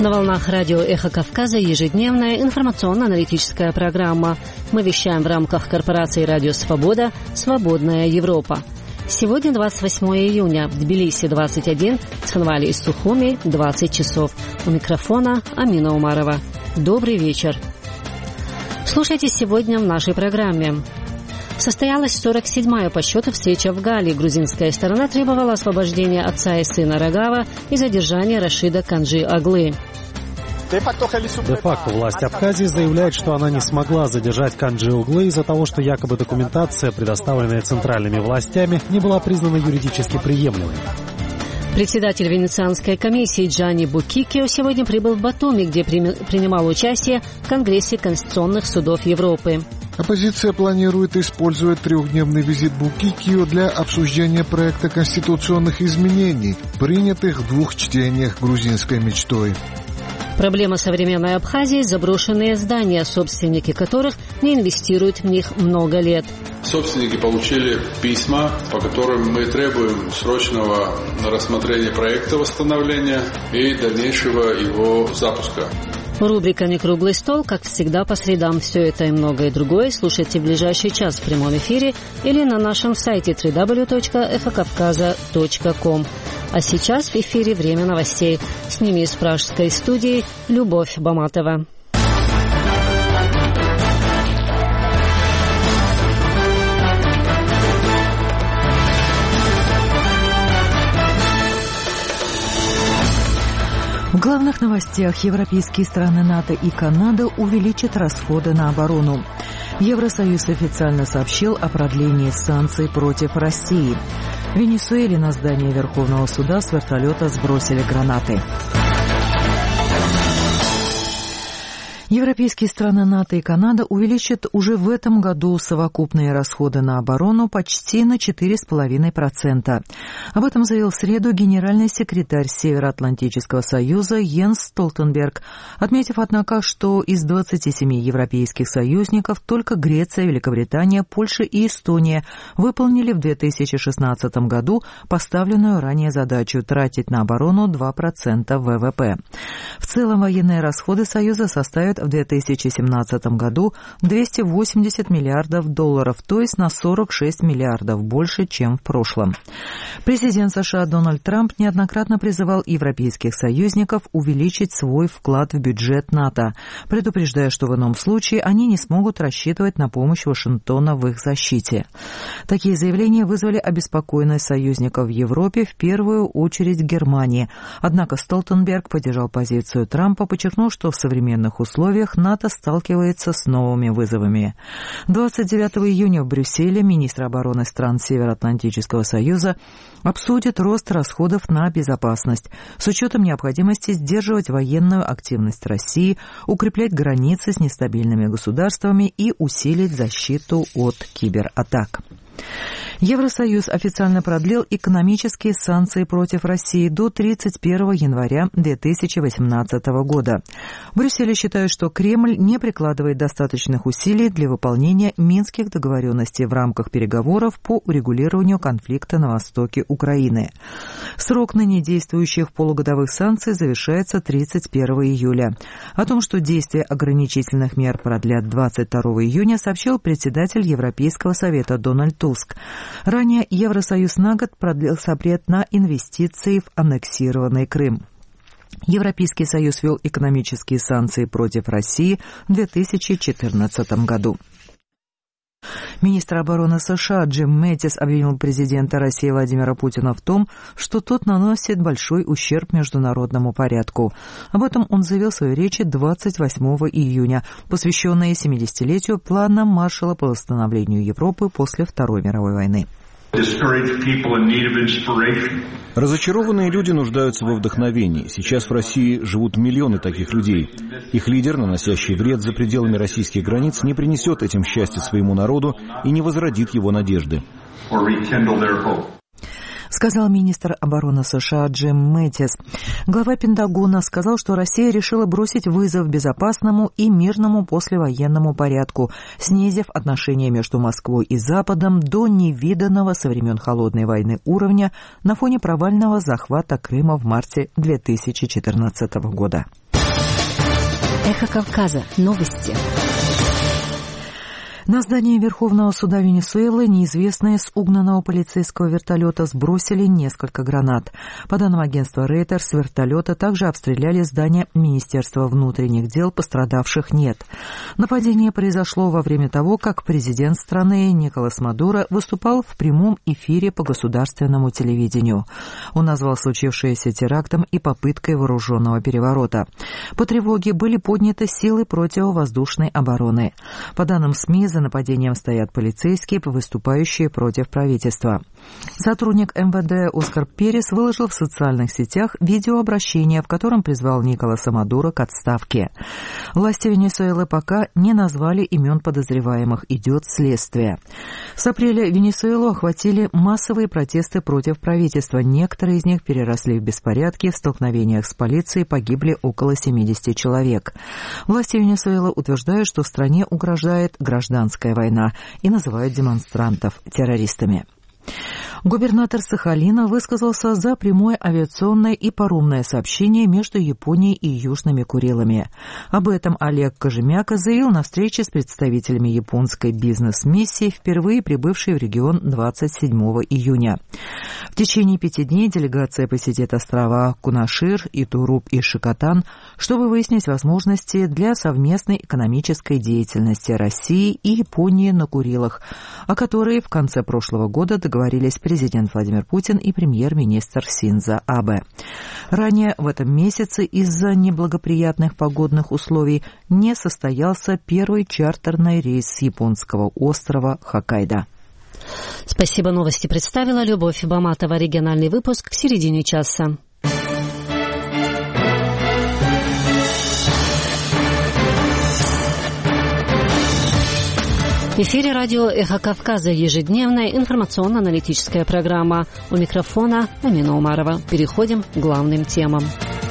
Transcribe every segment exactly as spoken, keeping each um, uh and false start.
На волнах радио «Эхо Кавказа» ежедневная информационно-аналитическая программа. Мы вещаем в рамках корпорации «Радио Свобода. Свободная Европа». Сегодня двадцать восьмое июня. В Тбилиси двадцать один, в Цхинвале и Сухуми двадцать часов. У микрофона Амина Умарова. Добрый вечер. Слушайте сегодня в нашей программе. Состоялась сорок седьмая по счету встреча в Гале. Грузинская сторона требовала освобождения отца и сына Рогава и задержания Рашида Канджи Аглы. Де-факто власть Абхазии заявляет, что она не смогла задержать Канджи Аглы из-за того, что якобы документация, предоставленная центральными властями, не была признана юридически приемлемой. Председатель Венецианской комиссии Джанни Букикио сегодня прибыл в Батуми, где принимал участие в Конгрессе конституционных судов Европы. Оппозиция планирует использовать трехдневный визит Букикио для обсуждения проекта конституционных изменений, принятых в двух чтениях грузинской мечтой. Проблема современной Абхазии – заброшенные здания, собственники которых не инвестируют в них много лет. Собственники получили письма, по которым мы требуем срочного рассмотрения проекта восстановления и дальнейшего его запуска. Рубрика «Не круглый стол», как всегда, по средам. Все это и многое другое слушайте в ближайший час в прямом эфире или на нашем сайте дабл ю дабл ю дабл ю точка эхо кавказа точка ком. А сейчас в эфире «Время новостей». С ними из пражской студии Любовь Баматова. В главных новостях: европейские страны НАТО и Канада увеличат расходы на оборону. Евросоюз официально сообщил о продлении санкций против России. В Венесуэле на здание Верховного суда с вертолета сбросили гранаты. Европейские страны НАТО и Канада увеличат уже в этом году совокупные расходы на оборону почти на четыре целых пять десятых процента. Об этом заявил в среду генеральный секретарь Североатлантического союза Йенс Столтенберг, отметив, однако, что из двадцати семи европейских союзников только Греция, Великобритания, Польша и Эстония выполнили в две тысячи шестнадцатом году поставленную ранее задачу тратить на оборону два процента вэ вэ пэ. В целом военные расходы Союза составят в две тысячи семнадцатом году двести восемьдесят миллиардов долларов, то есть на сорок шесть миллиардов больше, чем в прошлом. Президент США Дональд Трамп неоднократно призывал европейских союзников увеличить свой вклад в бюджет НАТО, предупреждая, что в ином случае они не смогут рассчитывать на помощь Вашингтона в их защите. Такие заявления вызвали обеспокоенность союзников в Европе, в первую очередь Германии. Однако Столтенберг поддержал позицию Трампа, подчеркнув, что в современных условиях НАТО сталкивается с новыми вызовами. двадцать девятого июня в Брюсселе министры обороны стран Североатлантического союза обсудят рост расходов на безопасность с учетом необходимости сдерживать военную активность России, укреплять границы с нестабильными государствами и усилить защиту от кибератак. Евросоюз официально продлил экономические санкции против России до тридцать первого января две тысячи восемнадцатого года. В Брюсселе считают, что Кремль не прикладывает достаточных усилий для выполнения минских договоренностей в рамках переговоров по урегулированию конфликта на востоке Украины. Срок ныне действующих полугодовых санкций завершается тридцать первого июля. О том, что действие ограничительных мер продлят двадцать второго июня, сообщил председатель Европейского совета Дональд Туск. Ранее Евросоюз на год продлил запрет на инвестиции в аннексированный Крым. Европейский союз ввел экономические санкции против России в две тысячи четырнадцатом году. Министр обороны США Джим Мэттис обвинил президента России Владимира Путина в том, что тот наносит большой ущерб международному порядку. Об этом он заявил в своей речи двадцать восьмого июня, посвященной семидесятилетию плана Маршалла по восстановлению Европы после Второй мировой войны. Разочарованные люди нуждаются во вдохновении. Сейчас в России живут миллионы таких людей. Их лидер, наносящий вред за пределами российских границ, не принесет этим счастья своему народу и не возродит его надежды. сказал министр обороны США Джим Мэттис. Глава Пентагона сказал, что Россия решила бросить вызов безопасному и мирному послевоенному порядку, снизив отношения между Москвой и Западом до невиданного со времен Холодной войны уровня на фоне провального захвата Крыма в марте две тысячи четырнадцатого года. Эхо Кавказа. Новости. На здание Верховного суда Венесуэлы неизвестные с угнанного полицейского вертолета сбросили несколько гранат. По данным агентства Reuters, с вертолета также обстреляли здание Министерства внутренних дел, пострадавших нет. Нападение произошло во время того, как президент страны Николас Мадуро выступал в прямом эфире по государственному телевидению. Он назвал случившееся терактом и попыткой вооруженного переворота. По тревоге были подняты силы противовоздушной обороны. По данным СМИ, за нападением стоят полицейские, выступающие против правительства. Сотрудник эм вэ дэ Оскар Перес выложил в социальных сетях видеообращение, в котором призвал Николаса Мадуро к отставке. Власти Венесуэлы пока не назвали имен подозреваемых, идет следствие. С апреля Венесуэлу охватили массовые протесты против правительства. Некоторые из них переросли в беспорядки, в столкновениях с полицией погибли около семидесяти человек. Власти Венесуэлы утверждают, что стране угрожает гражданская война и называют демонстрантов террористами. Губернатор Сахалина высказался за прямое авиационное и паромное сообщение между Японией и Южными Курилами. Об этом Олег Кожемяка заявил на встрече с представителями японской бизнес-миссии, впервые прибывшей в регион двадцать седьмого июня. В течение пяти дней делегация посетит острова Кунашир, Итуруп и Шикотан, чтобы выяснить возможности для совместной экономической деятельности России и Японии на Курилах, о которой в конце прошлого года договорились президент Владимир Путин и премьер-министр Синдзо Абе. Ранее в этом месяце из-за неблагоприятных погодных условий не состоялся первый чартерный рейс с японского острова Хоккайдо. Спасибо, новости представила Любовь Баматова. Региональный выпуск в середине часа. В эфире радио «Эхо Кавказа», ежедневная информационно-аналитическая программа. У микрофона Амина Умарова. Переходим к главным темам.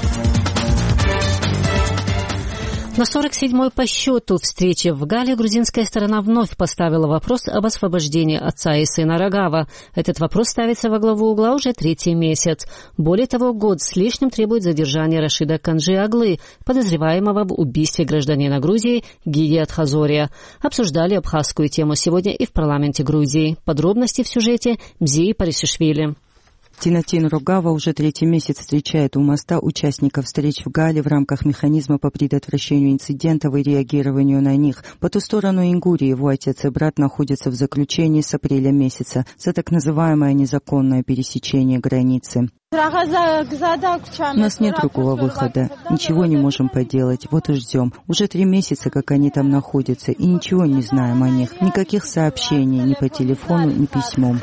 На сорок седьмой по счету встрече в Гале грузинская сторона вновь поставила вопрос об освобождении отца и сына Рогава. Этот вопрос ставится во главу угла уже третий месяц. Более того, год с лишним требует задержания Рашида Канжи-Аглы, подозреваемого в убийстве гражданина Грузии Гиги Атхазория. Обсуждали абхазскую тему сегодня и в парламенте Грузии. Подробности в сюжете Мзии Парисишвили. Тинатин Рогава уже третий месяц встречает у моста участников встреч в Гале в рамках механизма по предотвращению инцидентов и реагированию на них. По ту сторону Ингурии его отец и брат находятся в заключении с апреля месяца за так называемое незаконное пересечение границы. У нас нет другого выхода. Ничего не можем поделать. Вот и ждем. Уже три месяца, как они там находятся, и ничего не знаем о них. Никаких сообщений ни по телефону, ни письмом.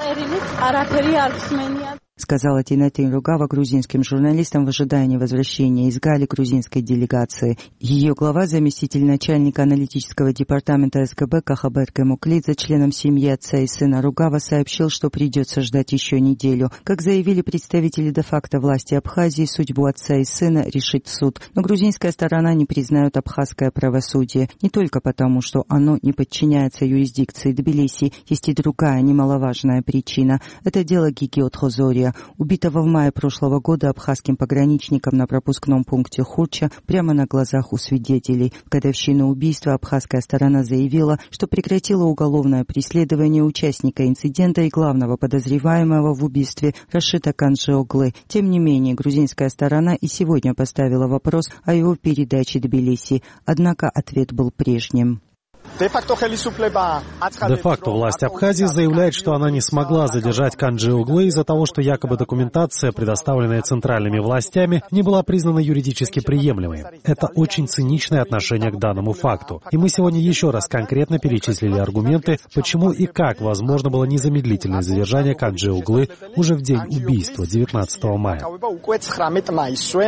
Сказала Тинатин Рогава грузинским журналистам в ожидании возвращения из Гали грузинской делегации. Ее глава, заместитель начальника аналитического департамента эс гэ бэ Кахабер Кемуклидзе, членом семьи отца и сына Рогава, сообщил, что придется ждать еще неделю. Как заявили представители де-факто власти Абхазии, судьбу отца и сына решит суд. Но грузинская сторона не признает абхазское правосудие. Не только потому, что оно не подчиняется юрисдикции Тбилиси, есть и другая немаловажная причина. Это дело Гиги Атхазория, убитого в мае прошлого года абхазским пограничником на пропускном пункте Хурча прямо на глазах у свидетелей. В годовщину убийства абхазская сторона заявила, что прекратила уголовное преследование участника инцидента и главного подозреваемого в убийстве Рашида Канжи-Оглы. Тем не менее, грузинская сторона и сегодня поставила вопрос о его передаче Тбилиси, однако ответ был прежним. Де-факто власть Абхазии заявляет, что она не смогла задержать Канжи-Оглы из-за того, что якобы документация, предоставленная центральными властями, не была признана юридически приемлемой. Это очень циничное отношение к данному факту. И мы сегодня еще раз конкретно перечислили аргументы, почему и как возможно было незамедлительное задержание Канжи-Оглы уже в день убийства, девятнадцатого мая.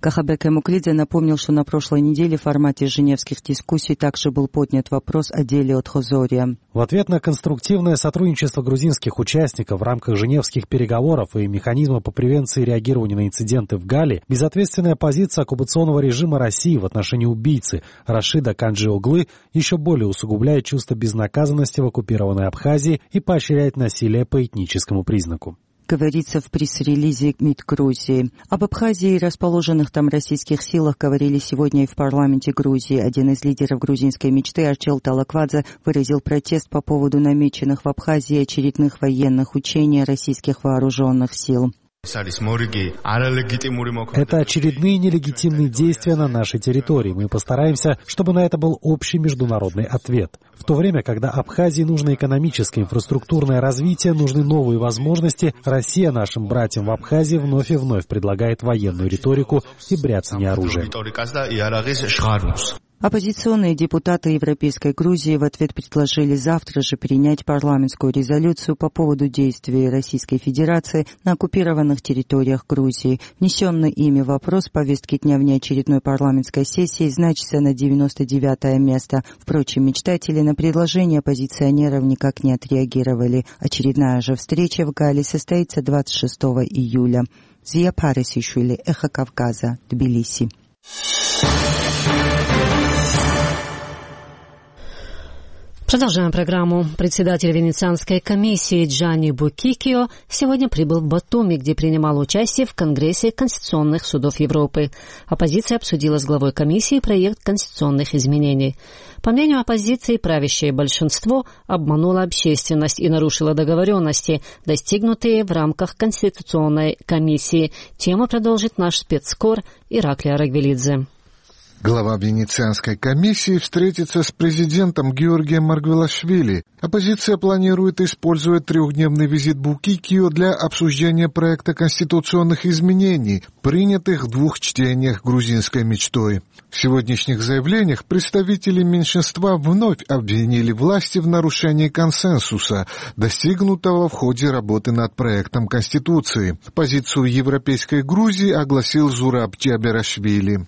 Кахабек Эмуклидзе напомнил, что на прошлой неделе в формате женевских дискуссий также был поднят вопрос о деле от Хозория. В ответ на конструктивное сотрудничество грузинских участников в рамках женевских переговоров и механизма по превенции и реагированию на инциденты в Гале, безответственная позиция оккупационного режима России в отношении убийцы Рашида Канджи-Оглы еще более усугубляет чувство безнаказанности в оккупированной Абхазии и поощряет насилие по этническому признаку. Говорится в пресс-релизе МИД Грузии. Об Абхазии и расположенных там российских силах говорили сегодня и в парламенте Грузии. Один из лидеров грузинской мечты, Арчел Талаквадзе, выразил протест по поводу намеченных в Абхазии очередных военных учений российских вооруженных сил. Это очередные нелегитимные действия на нашей территории. Мы постараемся, чтобы на это был общий международный ответ. В то время, когда Абхазии нужно экономическое, инфраструктурное развитие, нужны новые возможности, Россия нашим братьям в Абхазии вновь и вновь предлагает военную риторику и бряцание оружием. Оппозиционные депутаты Европейской Грузии в ответ предложили завтра же принять парламентскую резолюцию по поводу действий Российской Федерации на оккупированных территориях Грузии. Внесенный ими вопрос повестки дня внеочередной парламентской сессии значится на девяносто девятое место. Впрочем, мечтатели на предложение оппозиционеров никак не отреагировали. Очередная же встреча в Гале состоится двадцать шестого июля. Зия Парисишвили, Эхо Кавказа, Тбилиси. Продолжаем программу. Председатель Венецианской комиссии Джанни Букикио сегодня прибыл в Батуми, где принимал участие в Конгрессе конституционных судов Европы. Оппозиция обсудила с главой комиссии проект конституционных изменений. По мнению оппозиции, правящее большинство обмануло общественность и нарушило договоренности, достигнутые в рамках Конституционной комиссии. Тему продолжит наш спецкор Ираклий Арагвелидзе. Глава Венецианской комиссии встретится с президентом Георгием Маргвелашвили. Оппозиция планирует использовать трехдневный визит Букикио для обсуждения проекта конституционных изменений, принятых в двух чтениях грузинской мечтой. В сегодняшних заявлениях представители меньшинства вновь обвинили власти в нарушении консенсуса, достигнутого в ходе работы над проектом Конституции. Позицию Европейской Грузии огласил Зураб Чаберашвили.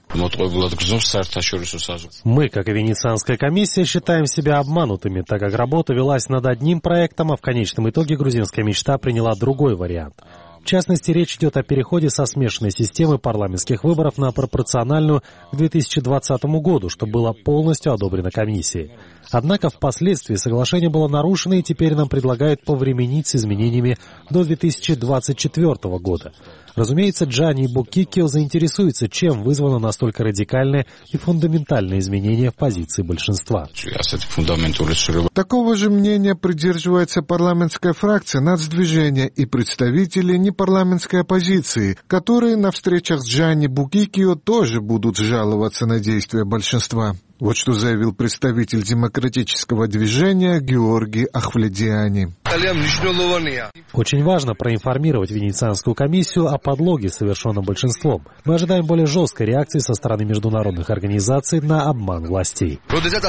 Мы, как и Венецианская комиссия, считаем себя обманутыми, так как работа велась над одним проектом, а в конечном итоге грузинская мечта приняла другой вариант. В частности, речь идет о переходе со смешанной системы парламентских выборов на пропорциональную к две тысячи двадцатому году, что было полностью одобрено комиссией. Однако впоследствии соглашение было нарушено, и теперь нам предлагают повременить с изменениями до две тысячи двадцать четвёртого года. Разумеется, Джанни Букикио заинтересуется, чем вызвано настолько радикальное и фундаментальное изменение в позиции большинства. Такого же мнения придерживается парламентская фракция Нацдвижения и представители непарламентской оппозиции, которые на встречах с Джанни Букикио тоже будут жаловаться на действия большинства. Вот что заявил представитель демократического движения Георгий Ахвледиани. Очень важно проинформировать Венецианскую комиссию о подлоге, совершенном большинством. Мы ожидаем более жесткой реакции со стороны международных организаций на обман властей.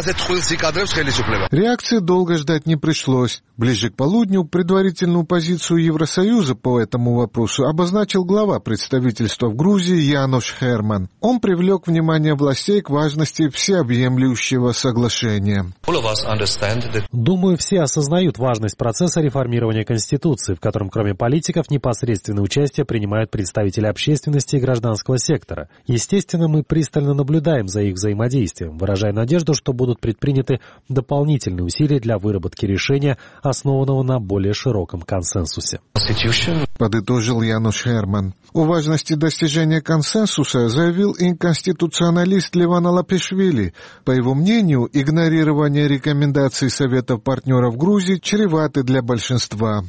Реакции долго ждать не пришлось. Ближе к полудню предварительную позицию Евросоюза по этому вопросу обозначил глава представительства в Грузии Янош Херман. Он привлек внимание властей к важности всеобъемлющего соглашения. Думаю, все осознают важность процесса реформирования Конституции, в котором кроме политиков непосредственное участие принимают представители общественности и гражданского сектора. Естественно, мы пристально наблюдаем за их взаимодействием, выражая надежду, что будут предприняты дополнительные усилия для выработки решения, основанного на более широком консенсусе. Подытожил Януш Херман. О важности достижения консенсуса заявил и конституционалист Леван Алапишвили. По его мнению, игнорирование рекомендаций Советов партнеров Грузии чреваты для большинства.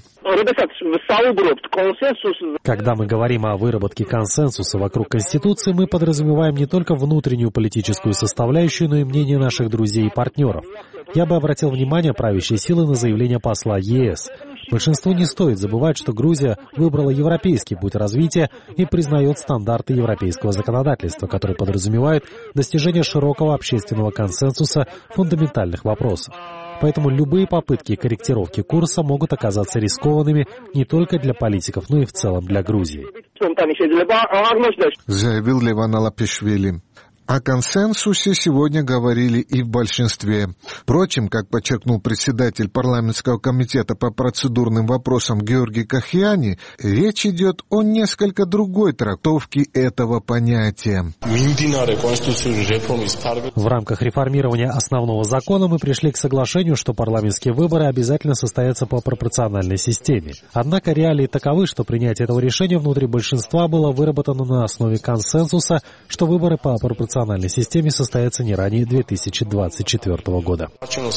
Когда мы говорим о выработке консенсуса вокруг Конституции, мы подразумеваем не только внутреннюю политическую составляющую, но и мнение наших друзей и партнеров. Я бы обратил внимание правящей силы на заявление посла ЕС. Большинству не стоит забывать, что Грузия выбрала европейский путь развития и признает стандарты европейского законодательства, которые подразумевают достижение широкого общественного консенсуса в фундаментальных вопросах. Поэтому любые попытки корректировки курса могут оказаться рискованными не только для политиков, но и в целом для Грузии. Заявил Леван Алапишвили. О консенсусе сегодня говорили и в большинстве. Впрочем, как подчеркнул председатель парламентского комитета по процедурным вопросам Георгий Кахиани, речь идет о несколько другой трактовке этого понятия. В рамках реформирования основного закона мы пришли к соглашению, что парламентские выборы обязательно состоятся по пропорциональной системе. Однако реалии таковы, что принятие этого решения внутри большинства было выработано на основе консенсуса, что выборы по пропорциональной национальной системе состоятся не ранее две тысячи двадцать четвёртого года.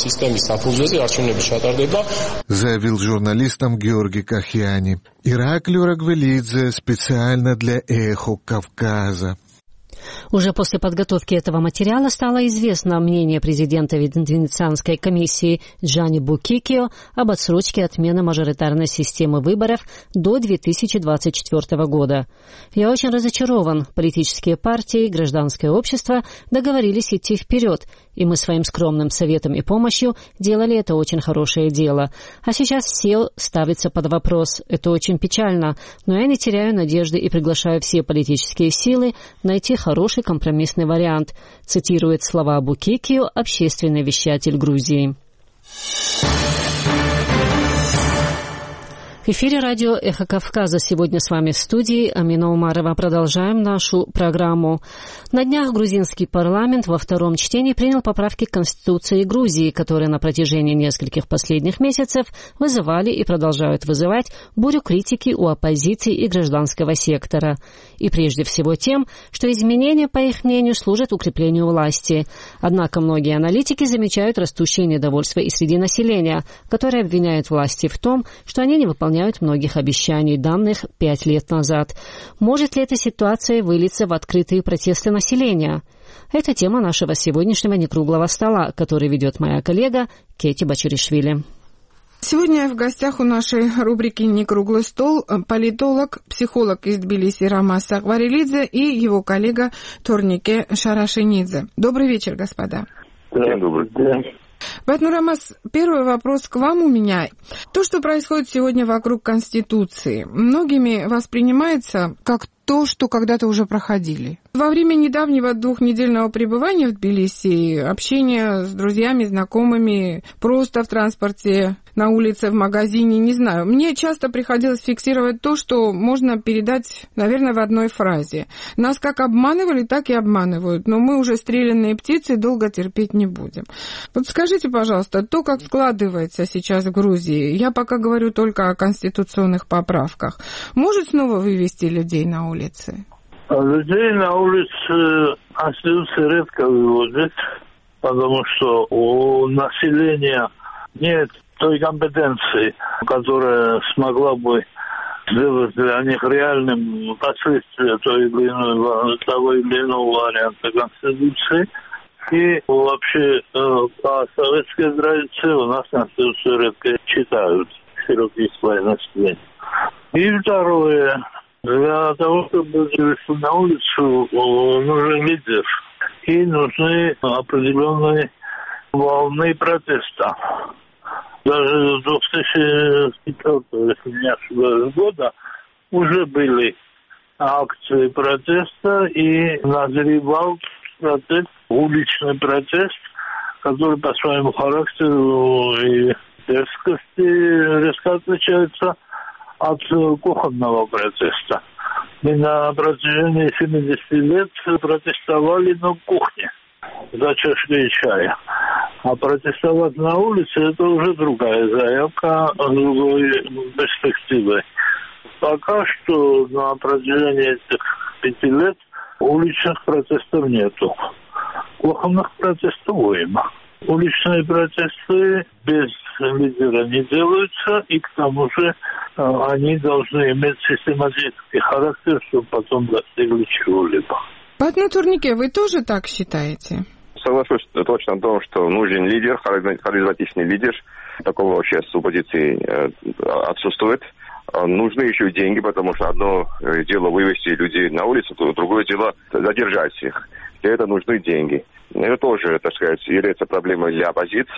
Заявил журналистам Георгий Кахиани. Ираклий Рагвелидзе специально для «Эхо Кавказа». Уже после подготовки этого материала стало известно мнение президента Венецианской комиссии Джанни Букикио об отсрочке отмены мажоритарной системы выборов до две тысячи двадцать четвёртого года. Я очень разочарован. Политические партии и гражданское общество договорились идти вперед, и мы своим скромным советом и помощью делали это очень хорошее дело. А сейчас все ставится под вопрос. Это очень печально, но я не теряю надежды и приглашаю все политические силы найти хороший компромиссный вариант, цитирует слова Букикио, общественный вещатель Грузии. В эфире радио «Эхо Кавказа». Сегодня с вами в студии Амина Умарова. Продолжаем нашу программу. На днях грузинский парламент во втором чтении принял поправки к Конституции Грузии, которые на протяжении нескольких последних месяцев вызывали и продолжают вызывать бурю критики у оппозиции и гражданского сектора. И прежде всего тем, что изменения, по их мнению, служат укреплению власти. Однако многие аналитики замечают растущее недовольство и среди населения, которое обвиняет власти в том, что они не выполняют многих обещаний, данных пять лет назад. Может ли эта ситуация вылиться в открытые протесты населения? Это тема нашего сегодняшнего некруглого стола, который ведет моя коллега Кети Бачуришвили. Сегодня в гостях у нашей рубрики «Некруглый стол» политолог, психолог из Тбилиси Рамаз Сагварелидзе и его коллега Торнике Шарашенидзе. Добрый вечер, господа. День добрый. Поэтому, Рамаз, первый вопрос к вам у меня. То, что происходит сегодня вокруг Конституции, многими воспринимается как то, что когда-то уже проходили. Во время недавнего двухнедельного пребывания в Тбилиси, общения с друзьями, знакомыми, просто в транспорте, на улице, в магазине, не знаю, мне часто приходилось фиксировать то, что можно передать, наверное, в одной фразе. Нас как обманывали, так и обманывают, но мы уже стрелянные птицы, долго терпеть не будем. Вот скажите, пожалуйста, то, как складывается сейчас в Грузии, я пока говорю только о конституционных поправках, может снова вывести людей на улицы? Людей на улице Конституция редко выводит, потому что у населения нет той компетенции, которая смогла бы сделать для них реальным последствия той или иной, того или иного варианта Конституции. И вообще по советской традиции у нас Конституцию редко читают широкие слои населения. И второе. Для того, чтобы вышли на улицу, нужен лидер. И нужны определенные волны протеста. Даже с две тысячи четвёртого, если не ошибаюсь, года уже были акции протеста и назревал протест, уличный протест, который по своему характеру и дерзкости резко отличается от кухонного протеста. Мы на протяжении семидесяти лет протестовали на кухне за чашкой чая. А протестовать на улице – это уже другая заявка, другой перспективы. Пока что на протяжении этих пяти лет уличных протестов нету. Кухонных протестов уйма. Уличные протесты без лидера не делаются, и к тому же они должны иметь систематический характер, чтобы потом достигли чего-либо. Патна Турнике, вы тоже так считаете? Соглашусь точно о том, что нужен лидер, харизматичный лидер. Такого вообще с оппозиции отсутствует. Нужны еще и деньги, потому что одно дело вывести людей на улицу, другое дело задержать их. Для этого нужны деньги. Это тоже, так сказать, является проблемой для оппозиции.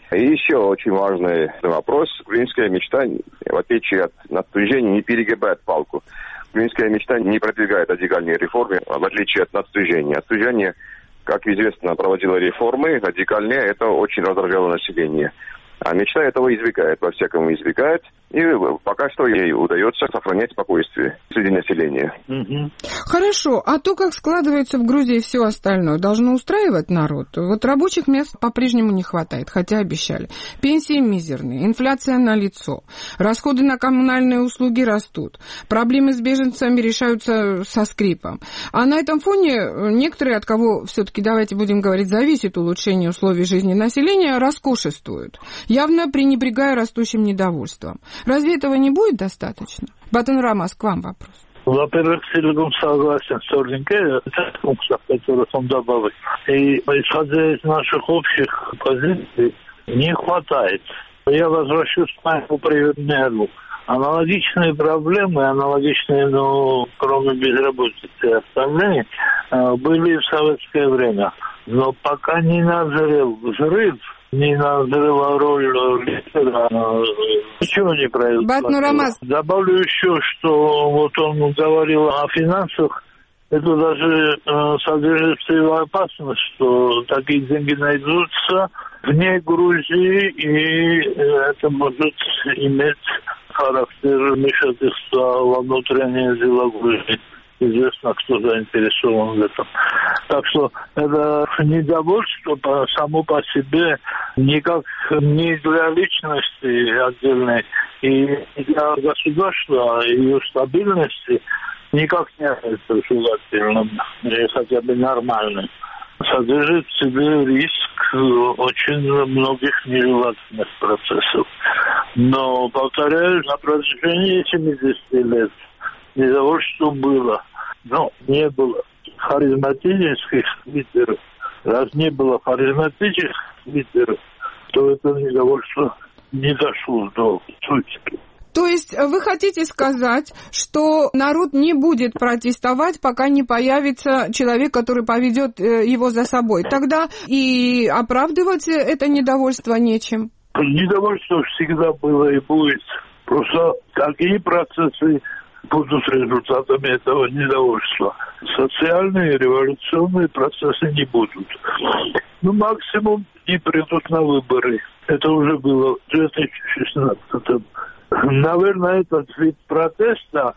И еще очень важный вопрос. Грузинская мечта, в отличие от наступления, не перегибает палку. Грузинская мечта не продвигает радикальные реформы, в отличие от наступления. Наступление, как известно, проводило реформы, радикальные, это очень раздражало население. А мечта этого избегает, во-всякому избегает. И пока что ей удается сохранять спокойствие среди населения. Угу. Хорошо. А то, как складывается в Грузии все остальное, должно устраивать народ? Вот рабочих мест по-прежнему не хватает, хотя обещали. Пенсии мизерные, инфляция налицо, расходы на коммунальные услуги растут, проблемы с беженцами решаются со скрипом. А на этом фоне некоторые, от кого все-таки, давайте будем говорить, зависит улучшение условий жизни населения, роскошествуют, явно пренебрегая растущим недовольством. Разве этого не будет достаточно? Батон Рамас, к вам вопрос. Во-первых, целиком согласен с Орленке, который он добавил. И исходя из наших общих позиций, не хватает. Я возвращусь к моему примеру. Аналогичные проблемы, аналогичные, ну, кроме безработицы и остальные, были в советское время. Но пока не назрел взрыв, не назрела роль лидера, ничего не произошло. Батон Рамас. Добавлю еще, что вот он говорил о финансах. Это даже э, содержит в себе опасность, что такие деньги найдутся вне Грузии, и э, это может иметь характер вмешательства во внутренние дела Грузии. Известно, кто заинтересован в этом. Так что это недовольство по, само по себе никак не для личности отдельной и для государства и ее стабильности никак не является желательным или хотя бы нормальным. Содержит в себе риск очень многих нежелательных процессов. Но, повторяю, на протяжении семидесяти лет недовольство было, но не было харизматических лидеров. Раз не было харизматических лидеров, то это недовольство не дошло до сути. То есть вы хотите сказать, что народ не будет протестовать, пока не появится человек, который поведет его за собой? Тогда и оправдывать это недовольство нечем? Недовольство всегда было и будет. Просто какие процессы будут результатами этого недовольства. Социальные революционные процессы не будут. Ну, максимум не придут на выборы. Это уже было в две тысячи шестнадцатом. Наверное, этот вид протеста,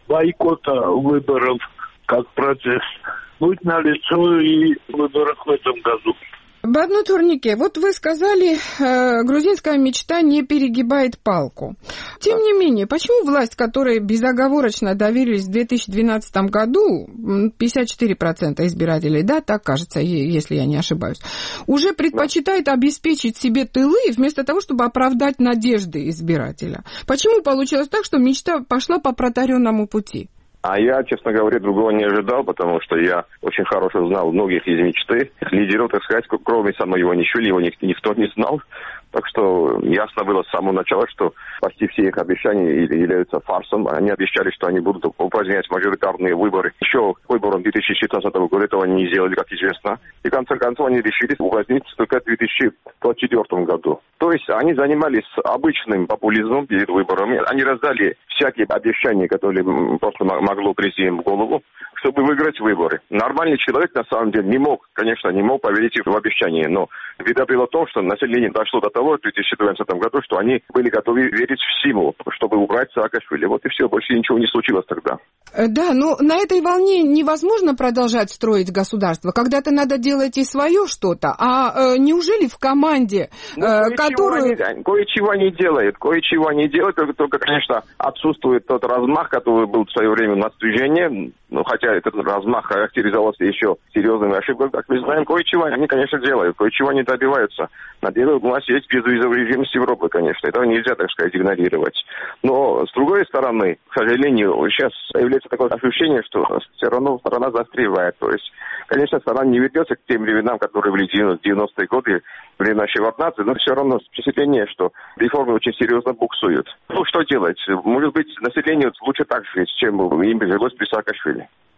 бойкота выборов как протест, будет налицо и в выборах в этом году. Батон Турнике, вот вы сказали, э, грузинская мечта не перегибает палку. Тем не менее, почему власть, которой безоговорочно доверились в две тысячи двенадцатом году, пятьдесят четыре процента избирателей, да, так кажется, если я не ошибаюсь, уже предпочитает обеспечить себе тылы, вместо того, чтобы оправдать надежды избирателя? Почему получилось так, что мечта пошла по протаренному пути? А я, честно говоря, другого не ожидал, потому что я очень хорошо знал многих из мечты. Лидеров, так сказать, кроме самого Иванишвили, его никто не знал. Так что ясно было с самого начала, что почти все их обещания являются фарсом. Они обещали, что они будут упразднять мажоритарные выборы. Еще выбором две тысячи шестнадцатого года этого не сделали, как известно. И в конце концов они решили упразднить только в две тысячи двадцать четвёртом году. То есть они занимались обычным популизмом перед выборами. Они раздали всякие обещания, которые просто могло прийти им в голову, чтобы выиграть выборы. Нормальный человек, на самом деле, не мог, конечно, не мог поверить в обещания, но беда была в том, что население дошло до того в две тысячи двенадцатом году, что они были готовы верить в силу, чтобы убрать Саакашвили. Вот и все, больше ничего не случилось тогда. Да, но на этой волне невозможно продолжать строить государство. Когда-то надо делать и свое что-то. А э, неужели в команде, э, ну, которую... Не, кое-чего не делает, кое-чего не делает, только, только, конечно, отсутствует тот размах, который был в свое время на движении. Ну, хотя этот размах характеризовался еще серьезными ошибками, как мы знаем, кое-чего они, конечно, делают, кое-чего они добиваются. Наделают, у нас есть безвизовый режим с Европой, конечно, этого нельзя, так сказать, игнорировать. Но, с другой стороны, к сожалению, сейчас появляется такое ощущение, что все равно страна застревает. То есть, конечно, страна не вернется к тем временам, которые были в девяностые годы, времена Шеварднадзе, но все равно впечатление, что реформы очень серьезно буксуют. Ну, что делать? Может быть, населению лучше так жить, чем им жилось при Саакашвили.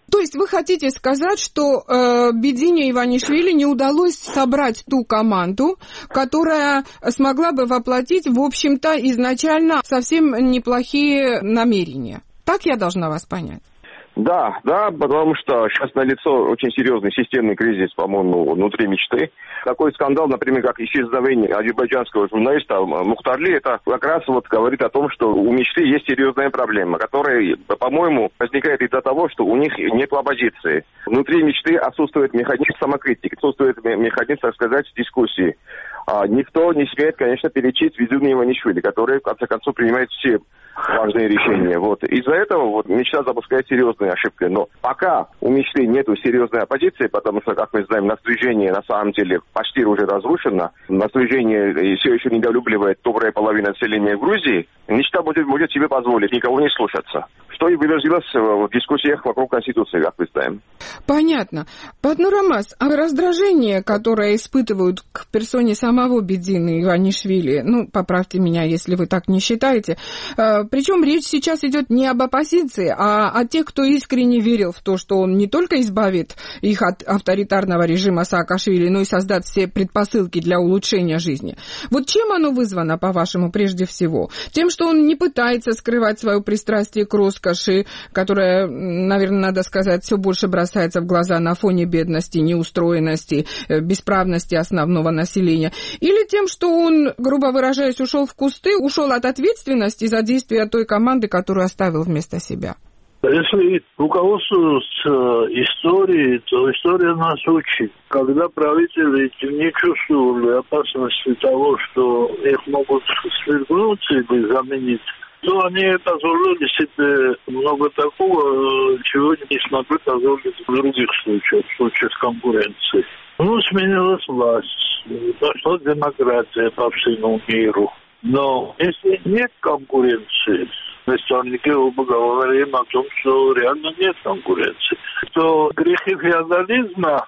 То есть вы хотите сказать, что э, Бедине Иванишвили не удалось собрать ту команду, которая смогла бы воплотить, в общем-то, изначально совсем неплохие намерения? Так я должна вас понять? Да, да, потому что сейчас налицо очень серьезный системный кризис, по-моему, внутри мечты. Такой скандал, например, как исчезновение азербайджанского журналиста Мухтарли, это как раз вот говорит о том, что у мечты есть серьезная проблема, которая, по-моему, возникает из-за того, что у них нет оппозиции. Внутри мечты отсутствует механизм самокритики, отсутствует механизм, так сказать, дискуссии. А никто не смеет, конечно, перечить Бедину Иванишвили, который, в конце концов, принимает все важные решения. Вот. Из-за этого вот, мечта запускает серьезные ошибки. Но пока у мечты нет серьезной оппозиции, потому что, как мы знаем, напряжение на самом деле почти уже разрушено, напряжение все еще недолюбливает добрая половина населения Грузии, мечта будет, будет себе позволить никого не слушаться. Что и выразилось в дискуссиях вокруг Конституции, как мы знаем. Понятно. Паднурамас, а раздражение, которое испытывают к персоне самого Бедины Иванишвили, ну, поправьте меня, если вы так не считаете, причем речь сейчас идет не об оппозиции, а о тех, кто искренне верил в то, что он не только избавит их от авторитарного режима Саакашвили, но и создаст все предпосылки для улучшения жизни. Вот чем оно вызвано, по-вашему, прежде всего? Тем, что он не пытается скрывать свое пристрастие к роскоши, которая, наверное, надо сказать, все больше бросается в глаза на фоне бедности, неустроенности, бесправности основного населения. Или тем, что он, грубо выражаясь, ушел в кусты, ушел от ответственности за действия той команды, которую оставил вместо себя? Если руководствоваться историей, то история нас учит. Когда правители не чувствовали опасности того, что их могут свергнуть или заменить, то они позволили себе много такого, чего не смогли позволить в других случаях, в случае с конкуренцией. Ну, сменилась власть, пошла демократия по всему миру. Но если нет конкуренции, мы сторонники оба говорим о том, что реально нет конкуренции, то грехи феодализма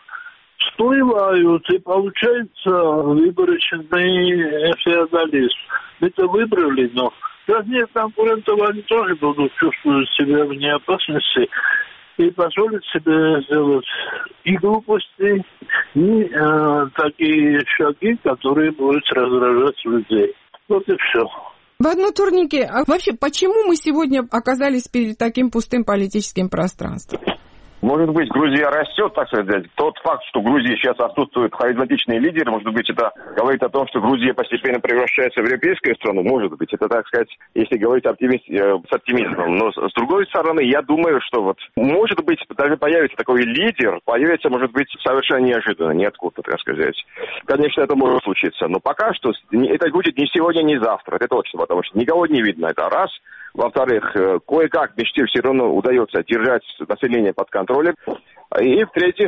всплывают, и получается выборочный феодализм. Это выбрали, но раз нет конкурентов, они тоже будут чувствовать себя вне опасности и позволить себе сделать и глупости, и э, такие шаги, которые будут раздражать людей. Вот и все. В одном турнике, а вообще, почему мы сегодня оказались перед таким пустым политическим пространством? Может быть, Грузия растет, так сказать. Тот факт, что в Грузии сейчас отсутствуют харизматичные лидеры, может быть, это говорит о том, что Грузия постепенно превращается в европейскую страну. Может быть, это, так сказать, если говорить оптимист, э, с оптимизмом. Но с, с другой стороны, я думаю, что вот, может быть, даже появится такой лидер, появится, может быть, совершенно неожиданно, ниоткуда, так сказать. Конечно, это может случиться. Но пока что это будет ни сегодня, ни завтра. Это точно, потому что никого не видно. Это раз. Во-вторых, кое-как мечте все равно удается держать население под контролем. И, в-третьих,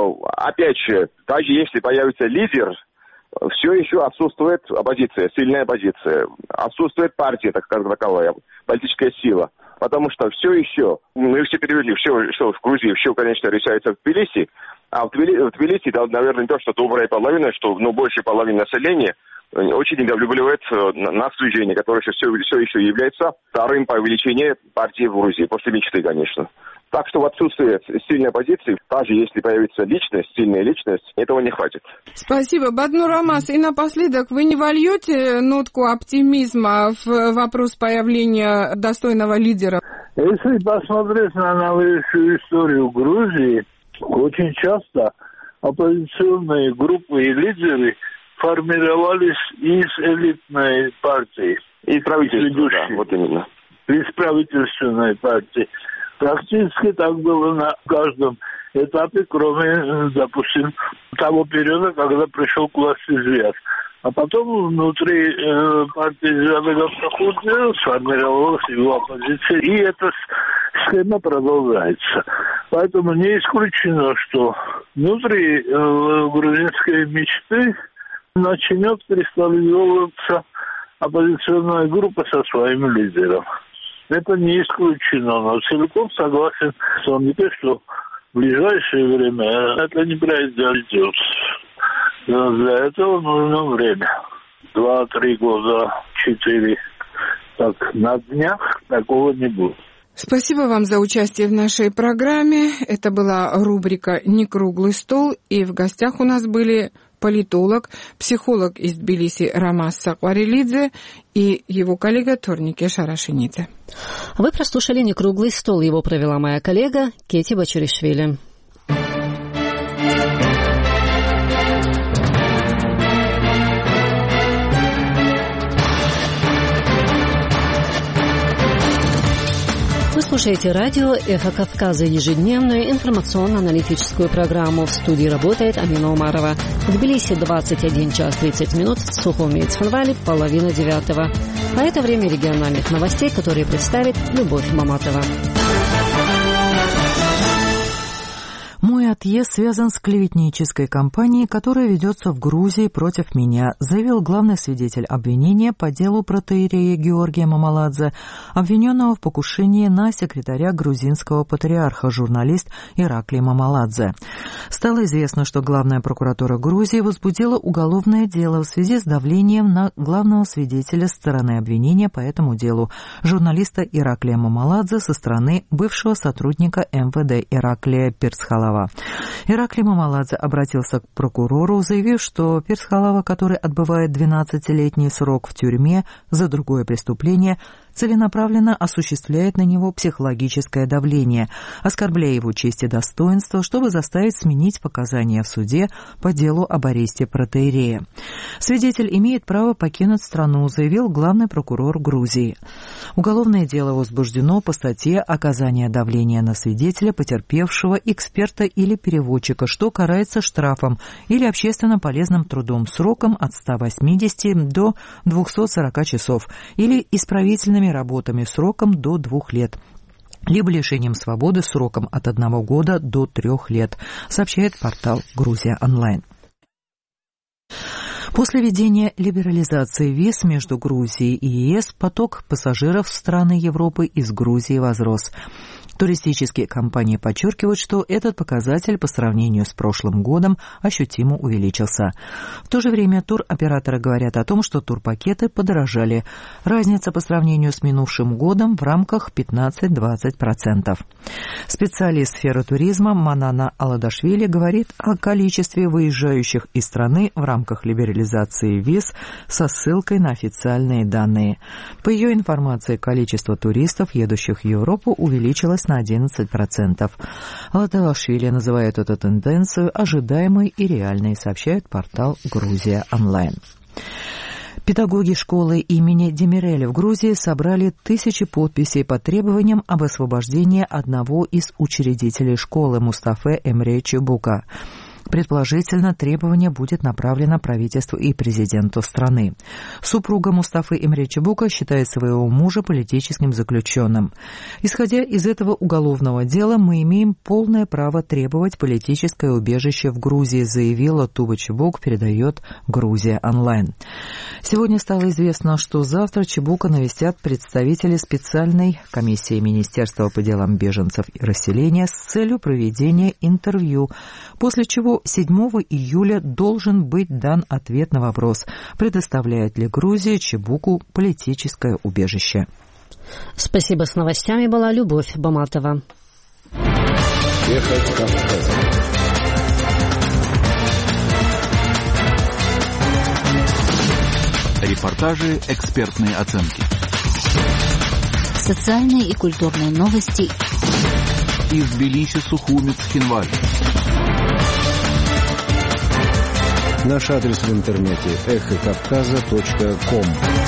опять же, даже если появится лидер, все еще отсутствует оппозиция, сильная оппозиция. Отсутствует партия, так как таковая, политическая сила. Потому что все еще, мы все перевели, все, что в Грузии, все, конечно, решается в Тбилиси. А в Тбилиси, в Тбилиси, да, наверное, не то, что добрая половина, что, ну, больше половины населения очень недолюбливает нас движение, которое все, все еще является вторым по величине партии в Грузии, после мечты, конечно. Так что в отсутствии сильной оппозиции, даже если появится личность, сильная личность, этого не хватит. Спасибо. Баднурамас, и напоследок, вы не вольете нотку оптимизма в вопрос появления достойного лидера? Если посмотреть на новейшую историю Грузии, очень часто оппозиционные группы и лидеры формировались из элитной партии. Из правительства, да, вот именно. Из правительственной партии. Практически так было на каждом этапе, кроме, допустим, того периода, когда пришел к власти Звяз. А потом внутри э, партии Звяза Прохода сформировалась его оппозиция, и эта схема продолжается. Поэтому не исключено, что внутри э, грузинской мечты начнет кристаллизовываться оппозиционная группа со своим лидером. Это не исключено, но целиком согласен с вами, что в ближайшее время это не произойдет. Для этого нужно время. Два-три года, четыре. Так, на днях такого не будет. Спасибо вам за участие в нашей программе. Это была рубрика «Не круглый стол», и в гостях у нас были политолог, психолог из Тбилиси Рамаз Сакварелидзе и его коллега Торнике Шарашинидзе. Вы прослушали «Не круглый стол». Его провела моя коллега Кети Бачуришвили. Вы слушаете радио «Эхо Кавказа», ежедневную информационно-аналитическую программу. В студии работает Амина Умарова. В Тбилиси двадцать один час тридцать минут, в Сухуми и Цхинвале половина девятого. А это время региональных новостей, которые представит Любовь Маматова. Мой отъезд связан с клеветнической кампанией, которая ведется в Грузии против меня, заявил главный свидетель обвинения по делу протоиерея Георгия Мамаладзе, обвиненного в покушении на секретаря грузинского патриарха, журналист Ираклий Мамаладзе. Стало известно, что главная прокуратура Грузии возбудила уголовное дело в связи с давлением на главного свидетеля со стороны обвинения по этому делу, журналиста Ираклия Мамаладзе со стороны бывшего сотрудника эм вэ дэ Ираклия Пирсхалова. Ираклий Мамаладзе обратился к прокурору, заявив, что Пирсхалова, который отбывает двенадцатилетний срок в тюрьме за другое преступление, целенаправленно осуществляет на него психологическое давление, оскорбляя его честь и достоинство, чтобы заставить сменить показания в суде по делу об аресте протоиерея. Свидетель имеет право покинуть страну, заявил главный прокурор Грузии. Уголовное дело возбуждено по статье «Оказание давления на свидетеля, потерпевшего, эксперта или переводчика», что карается штрафом или общественно полезным трудом сроком от ста восьмидесяти до двухсот сорока часов или исправительными работами сроком до двух лет, либо лишением свободы сроком от одного года до трех лет, сообщает портал «Грузия онлайн». После введения либерализации виз между Грузией и ЕС поток пассажиров в страны Европы из Грузии возрос. Туристические компании подчеркивают, что этот показатель по сравнению с прошлым годом ощутимо увеличился. В то же время туроператоры говорят о том, что турпакеты подорожали. Разница по сравнению с минувшим годом в рамках пятнадцать-двадцать процентов. Специалист сферы туризма Манана Аладашвили говорит о количестве выезжающих из страны в рамках либерализации виз со ссылкой на официальные данные. По ее информации, количество туристов, едущих в Европу, увеличилось на одиннадцать процентов. Аладашвили называет эту тенденцию ожидаемой и реальной, сообщает портал «Грузия онлайн». Педагоги школы имени Демиреля в Грузии собрали тысячи подписей по требованиям об освобождении одного из учредителей школы Мустафы Эмре Чебука. Предположительно, требование будет направлено правительству и президенту страны. Супруга Мустафы Эмре Чебука считает своего мужа политическим заключенным. Исходя из этого уголовного дела, мы имеем полное право требовать политическое убежище в Грузии, заявила Тува Чебук, передает Грузия онлайн. Сегодня стало известно, что завтра Чебука навестят представители специальной комиссии Министерства по делам беженцев и расселения с целью проведения интервью, после чего седьмого июля должен быть дан ответ на вопрос, предоставляет ли Грузия Чебуку политическое убежище. Спасибо. С новостями была Любовь Баматова. Эхо Кавказа. Репортажи, экспертные оценки. Социальные и культурные новости. Из Тбилиси, Сухуми, Цхинвале. Наш адрес в интернете эхо кавказа точка ком.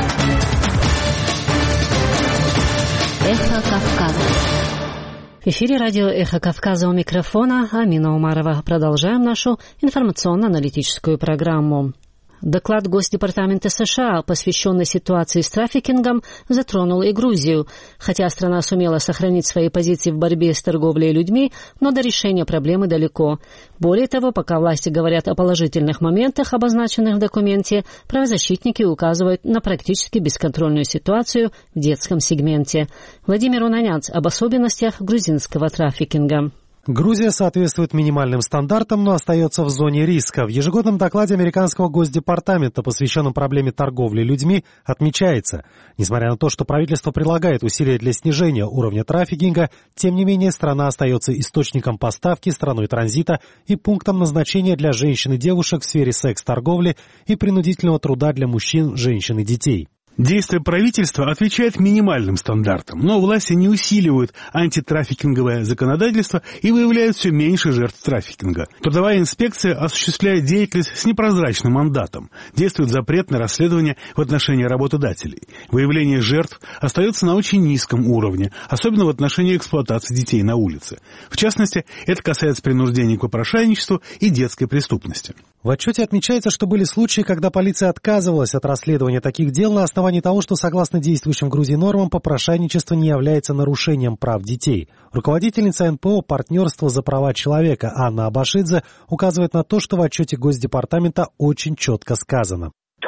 Эхо Кавказа. В эфире радио «Эхо Кавказа», у микрофона Амина Умарова. Продолжаем нашу информационно-аналитическую программу. Доклад Госдепартамента США, посвященный ситуации с трафикингом, затронул и Грузию. Хотя страна сумела сохранить свои позиции в борьбе с торговлей людьми, но до решения проблемы далеко. Более того, пока власти говорят о положительных моментах, обозначенных в документе, правозащитники указывают на практически бесконтрольную ситуацию в детском сегменте. Владимир Унаняц об особенностях грузинского трафикинга. Грузия соответствует минимальным стандартам, но остается в зоне риска. В ежегодном докладе американского Госдепартамента, посвященном проблеме торговли людьми, отмечается, несмотря на то, что правительство прилагает усилия для снижения уровня трафикинга, тем не менее страна остается источником поставки, страной транзита и пунктом назначения для женщин и девушек в сфере секс-торговли и принудительного труда для мужчин, женщин и детей. Действие правительства отвечает минимальным стандартам, но власти не усиливают антитрафикинговое законодательство и выявляют все меньше жертв трафикинга. Трудовая инспекция осуществляет деятельность с непрозрачным мандатом. Действует запрет на расследование в отношении работодателей. Выявление жертв остается на очень низком уровне, особенно в отношении эксплуатации детей на улице. В частности, это касается принуждения к попрошайничеству и детской преступности. В отчете отмечается, что были случаи, когда полиция отказывалась от расследования таких дел на основании того, что, согласно действующим в Грузии нормам, попрошайничество не является нарушением прав детей. Руководительница эн пэ о «Партнерство за права человека» Анна Абашидзе указывает на то, что в отчете Госдепартамента очень четко сказано.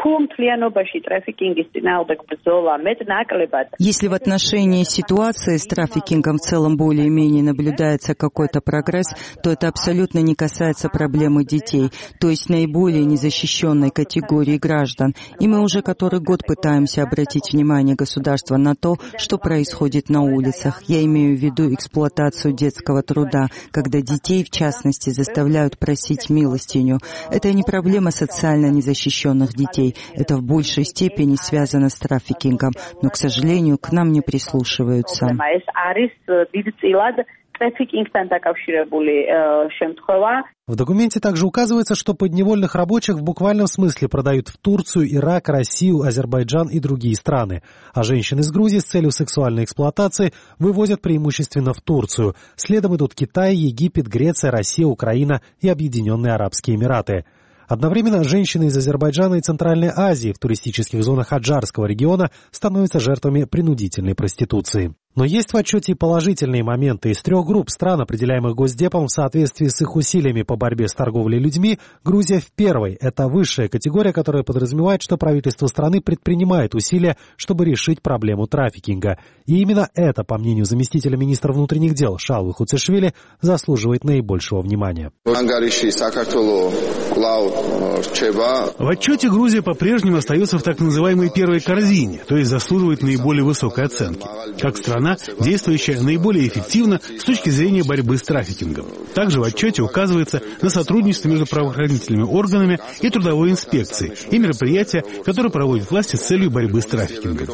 Если в отношении ситуации с трафикингом в целом более-менее наблюдается какой-то прогресс, то это абсолютно не касается проблемы детей, то есть наиболее незащищенной категории граждан. И мы уже который год пытаемся обратить внимание государства на то, что происходит на улицах. Я имею в виду эксплуатацию детского труда, когда детей, в частности, заставляют просить милостиню. Это не проблема социально незащищенных детей. Это в большей степени связано с трафикингом, но, к сожалению, к нам не прислушиваются. В документе также указывается, что подневольных рабочих в буквальном смысле продают в Турцию, Ирак, Россию, Азербайджан и другие страны, а женщин из Грузии с целью сексуальной эксплуатации вывозят преимущественно в Турцию. Следом идут Китай, Египет, Греция, Россия, Украина и Объединенные Арабские Эмираты. Одновременно женщины из Азербайджана и Центральной Азии в туристических зонах Аджарского региона становятся жертвами принудительной проституции. Но есть в отчете и положительные моменты. Из трех групп стран, определяемых Госдепом в соответствии с их усилиями по борьбе с торговлей людьми, Грузия в первой. Это высшая категория, которая подразумевает, что правительство страны предпринимает усилия, чтобы решить проблему трафикинга. И именно это, по мнению заместителя министра внутренних дел Шалвы Хуцешвили, заслуживает наибольшего внимания. В отчете Грузия по-прежнему остается в так называемой первой корзине, то есть заслуживает наиболее высокой оценки. Как страна, действующая наиболее эффективно с точки зрения борьбы с трафикингом. Также в отчете указывается на сотрудничество между правоохранительными органами и трудовой инспекцией и мероприятия, которые проводят власти с целью борьбы с трафикингом.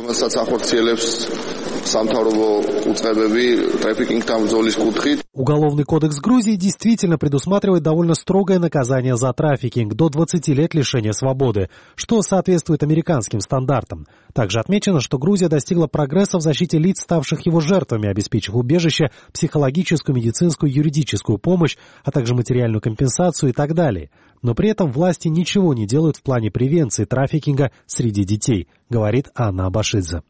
Уголовный кодекс Грузии действительно предусматривает довольно строгое наказание за трафикинг до двадцати лет лишения свободы, что соответствует американским стандартам. Также отмечено, что Грузия достигла прогресса в защите лиц, ставших его жертвами, обеспечив убежище, психологическую, медицинскую, юридическую помощь, а также материальную компенсацию и так далее. Но при этом власти ничего не делают в плане превенции трафикинга среди детей, говорит Анна Абашидзе.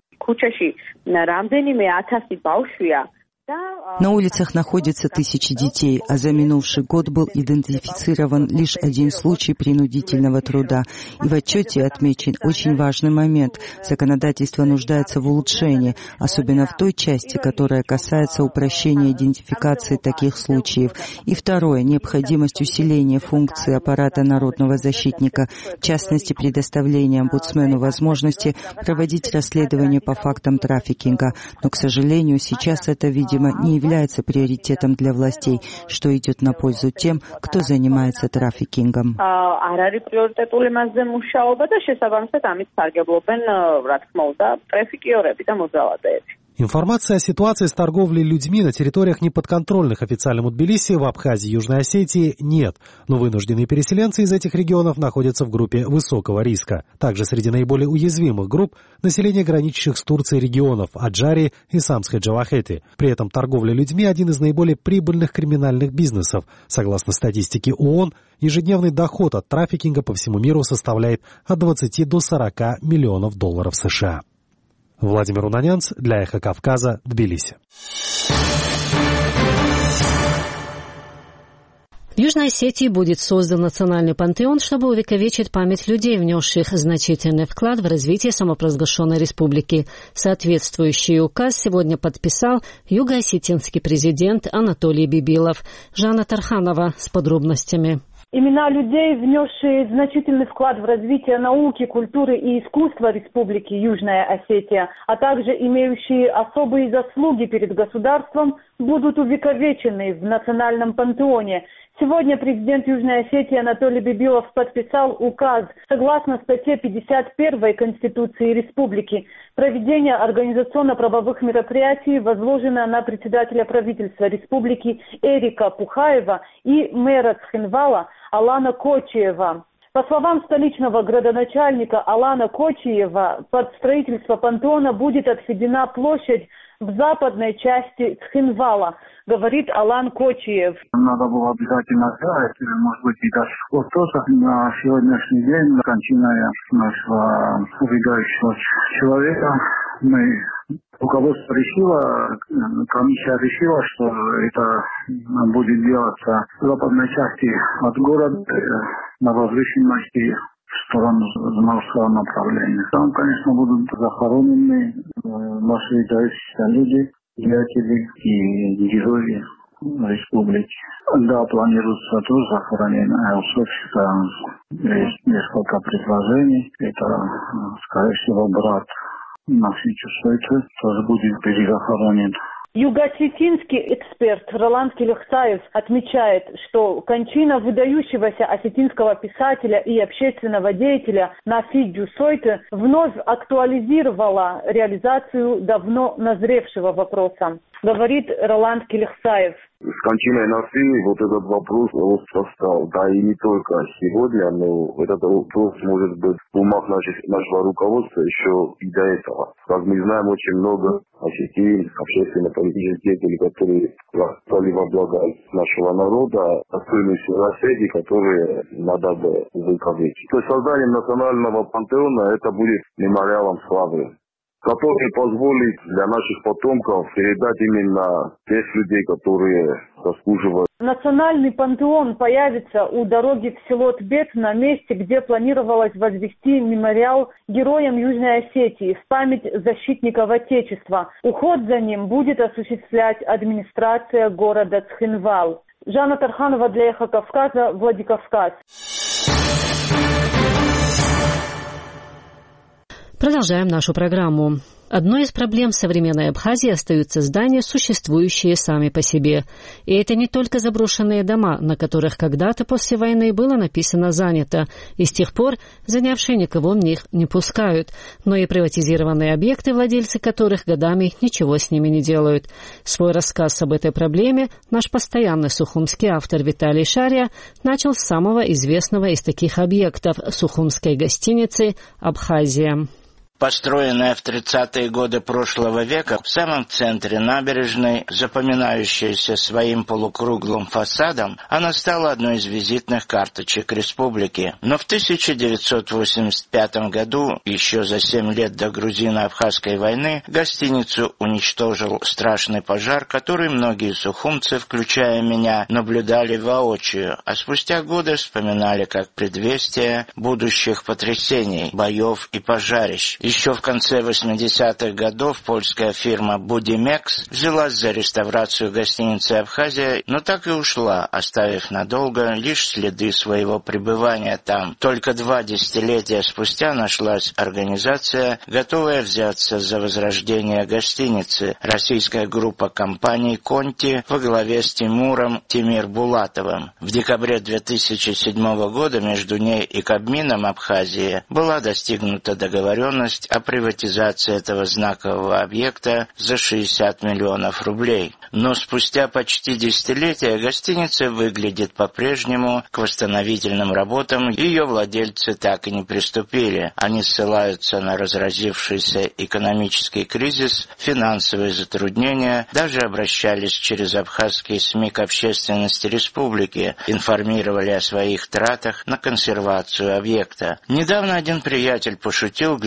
На улицах находятся тысячи детей, а за минувший год был идентифицирован лишь один случай принудительного труда. И в отчете отмечен очень важный момент. Законодательство нуждается в улучшении, особенно в той части, которая касается упрощения идентификации таких случаев. И второе, необходимость усиления функции аппарата народного защитника, в частности, предоставления омбудсмену возможности проводить расследование по фактам трафикинга. Но, к сожалению, сейчас это, видимо, не является приоритетом для властей, что идет на пользу тем, кто занимается трафикингом. Информации о ситуации с торговлей людьми на территориях, неподконтрольных официальному Тбилиси, в Абхазии и Южной Осетии, нет, но вынужденные переселенцы из этих регионов находятся в группе высокого риска. Также среди наиболее уязвимых групп – население граничащих с Турцией регионов Аджарии и Самсхе-Джавахети. При этом торговля людьми – один из наиболее прибыльных криминальных бизнесов. Согласно статистике ООН, ежедневный доход от трафикинга по всему миру составляет от двадцати до сорока миллионов долларов США. Владимир Унанянц для Эхо Кавказа, Тбилиси. В Южной Осетии будет создан национальный пантеон, чтобы увековечить память людей, внесших значительный вклад в развитие самопровозглашенной республики. Соответствующий указ сегодня подписал юго-осетинский президент Анатолий Бибилов. Жанна Тарханова с подробностями. Имена людей, внесшие значительный вклад в развитие науки, культуры и искусства Республики Южная Осетия, а также имеющие особые заслуги перед государством, будут увековечены в национальном пантеоне. Сегодня президент Южной Осетии Анатолий Бибилов подписал указ. Согласно статье пятьдесят первой Конституции Республики, проведение организационно-правовых мероприятий возложено на председателя правительства Республики Эрика Пухаева и мэра Цхинвала Алана Кочиева. По словам столичного градоначальника Алана Кочиева, под строительство пантеона будет отведена площадь в западной части Цхинвала, говорит Алан Кочиев. Надо было обязательно сделать, может быть, и даже вот тоже на сегодняшний день, кончиная нашего убегающего человека, мы руководство решило, комиссия решила, что это будет делаться в западной части от города на возвышенности в сторону Заморского направления. Там, конечно, будут захоронены наши выдающиеся люди, деятели и герои республики. Да, планируется тоже захоронение. У Софьи есть несколько предложений. Это, скорее всего, брат Навсичу Сойцы тоже будет перезахоронен. Юго-осетинский эксперт Роланд Келехсаев отмечает, что кончина выдающегося осетинского писателя и общественного деятеля Нафиджу Сойты вновь актуализировала реализацию давно назревшего вопроса, говорит Роланд Келехсаев. С кончиной Нафи вот этот вопрос остро стал. Да и не только сегодня, но этот вопрос может быть в умах наших, нашего руководства еще и до этого. Как мы знаем, очень много осетин, общественно-политических деятелей, которые стали во благо нашего народа, остальные соседи, которые надо бы выковечить. То есть созданием национального пантеона это будет мемориалом славы, который позволит для наших потомков передать именно тех людей, которые заслуживают. Национальный пантеон появится у дороги в село Тбет на месте, где планировалось возвести мемориал героям Южной Осетии в память защитников Отечества. Уход за ним будет осуществлять администрация города Цхинвал. Жанна Тарханова для Эхо Кавказа, Владикавказ. Продолжаем нашу программу. Одной из проблем современной Абхазии остаются здания, существующие сами по себе. И это не только заброшенные дома, на которых когда-то после войны было написано «занято», и с тех пор занявшие никого в них не пускают, но и приватизированные объекты, владельцы которых годами ничего с ними не делают. Свой рассказ об этой проблеме наш постоянный сухумский автор Виталий Шария начал с самого известного из таких объектов – сухумской гостиницы «Абхазия». Построенная в тридцатые годы прошлого века в самом центре набережной, запоминающаяся своим полукруглым фасадом, она стала одной из визитных карточек республики. Но в тысяча девятьсот восемьдесят пятом году, еще за семь лет до грузино-абхазской войны, гостиницу уничтожил страшный пожар, который многие сухумцы, включая меня, наблюдали воочию, а спустя годы вспоминали как предвестие будущих потрясений, боев и пожарищ. Еще в конце восьмидесятых годов польская фирма «Будимекс» взялась за реставрацию гостиницы «Абхазия», но так и ушла, оставив надолго лишь следы своего пребывания там. Только два десятилетия спустя нашлась организация, готовая взяться за возрождение гостиницы. Российская группа компаний «Конти» во главе с Тимуром Тимир-Булатовым. В декабре две тысячи седьмого года между ней и Кабмином Абхазии была достигнута договоренность о приватизации этого знакового объекта за шестьдесят миллионов рублей. Но спустя почти десятилетия гостиница выглядит по-прежнему. К восстановительным работам ее владельцы так и не приступили. Они ссылаются на разразившийся экономический кризис, финансовые затруднения, даже обращались через абхазские СМИ к общественности республики, информировали о своих тратах на консервацию объекта. Недавно один приятель пошутил, глядя с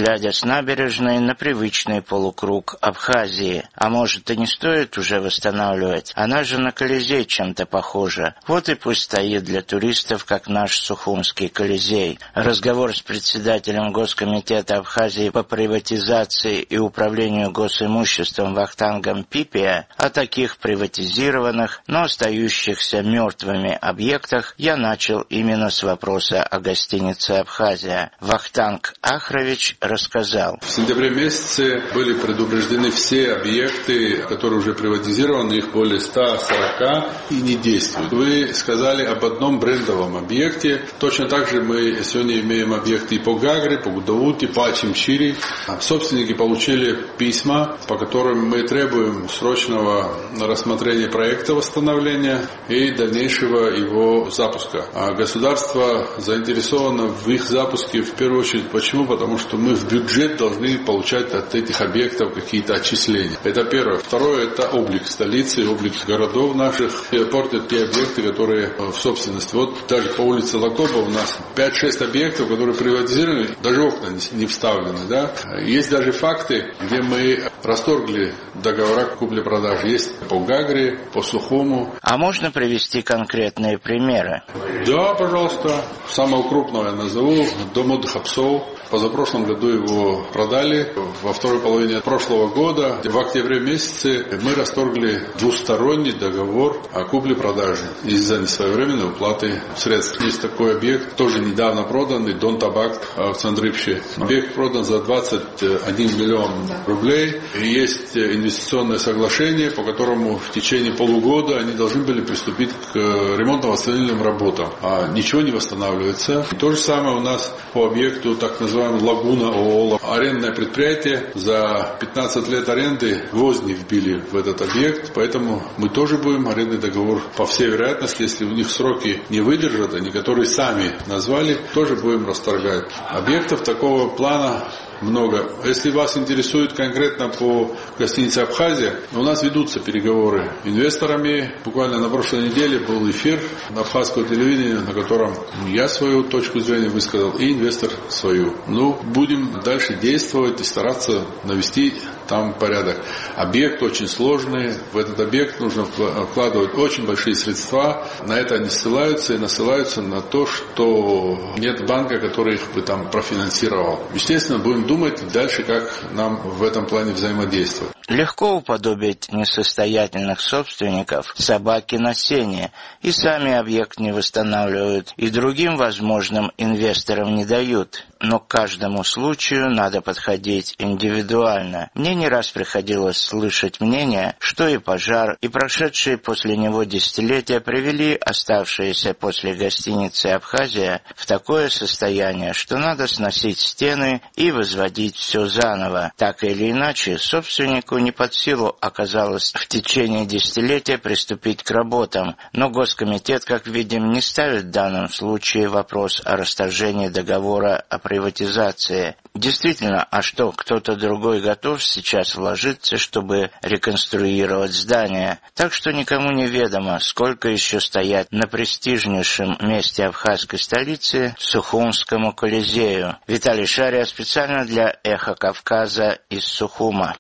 с набережной на привычный полукруг Абхазии. А может, и не стоит уже восстанавливать? Она же на Колизей чем-то похожа. Вот и пусть стоит для туристов, как наш Сухумский Колизей. Разговор с председателем Госкомитета Абхазии по приватизации и управлению госимуществом Вахтангом Пипия о таких приватизированных, но остающихся мертвыми объектах я начал именно с вопроса о гостинице «Абхазия». Вахтанг Ахрович рассказал. В сентябре месяце были предупреждены все объекты, которые уже приватизированы, их более ста сорока и не действуют. Вы сказали об одном брендовом объекте. Точно так же мы сегодня имеем объекты и по Гагре, по Гудауте, по Ачимчире. Собственники получили письма, по которым мы требуем срочного рассмотрения проекта восстановления и дальнейшего его запуска. А государство заинтересовано в их запуске в первую очередь. Почему? Потому что мы в бюджет должны получать от этих объектов какие-то отчисления. Это первое. Второе – это облик столицы, облик городов наших. Аэропорт – это те объекты, которые в собственности. Вот даже по улице Лакоба у нас пять-шесть объектов, которые приватизированы, даже окна не вставлены. Да? Есть даже факты, где мы расторгли договора купли-продажи. Есть по Гагре, по Сухому. А можно привести конкретные примеры? Да, пожалуйста. Самого крупного я назову. Дом отдыха Псов. Позапрошлом году его продали. Во второй половине прошлого года, в октябре месяце, мы расторгли двусторонний договор о купле-продаже из-за несвоевременной уплаты средств. Есть такой объект, тоже недавно проданный, Дон Табак в Цандрипще. Объект продан за двадцать один миллион рублей. И есть инвестиционное соглашение, по которому в течение полугода они должны были приступить к ремонтно-восстановительным работам. А ничего не восстанавливается. И то же самое у нас по объекту так называемого Лагуна ООО. Арендное предприятие. За пятнадцать лет аренды гвозди вбили в этот объект, поэтому мы тоже будем арендный договор, по всей вероятности, если у них сроки не выдержат, они которые сами назвали, тоже будем расторгать. Объектов такого плана много. Если вас интересует конкретно по гостинице «Абхазия», у нас ведутся переговоры с инвесторами. Буквально на прошлой неделе был эфир на абхазского телевидения, на котором я свою точку зрения высказал и инвестор свою. Ну, будем дальше действовать и стараться навести там порядок. Объект очень сложный. В этот объект нужно вкладывать очень большие средства. На это они ссылаются и насылаются на то, что нет банка, который их бы там профинансировал. Естественно, будем думать дальше, как нам в этом плане взаимодействовать. Легко уподобить несостоятельных собственников собаки на сене, и сами объект не восстанавливают, и другим возможным инвесторам не дают. Но к каждому случаю надо подходить индивидуально. Мне не раз приходилось слышать мнение, что и пожар, и прошедшие после него десятилетия привели оставшиеся после гостиницы «Абхазия» в такое состояние, что надо сносить стены и возводить все заново. Так или иначе, собственнику не под силу оказалось в течение десятилетия приступить к работам, но Госкомитет, как видим, не ставит в данном случае вопрос о расторжении договора о приватизации. Действительно, а что, кто-то другой готов сейчас вложиться, чтобы реконструировать здание? Так что никому не ведомо, сколько еще стоять на престижнейшем месте абхазской столицы Сухумскому Колизею. Виталий Шария специально для «Эхо Кавказа» из Сухума.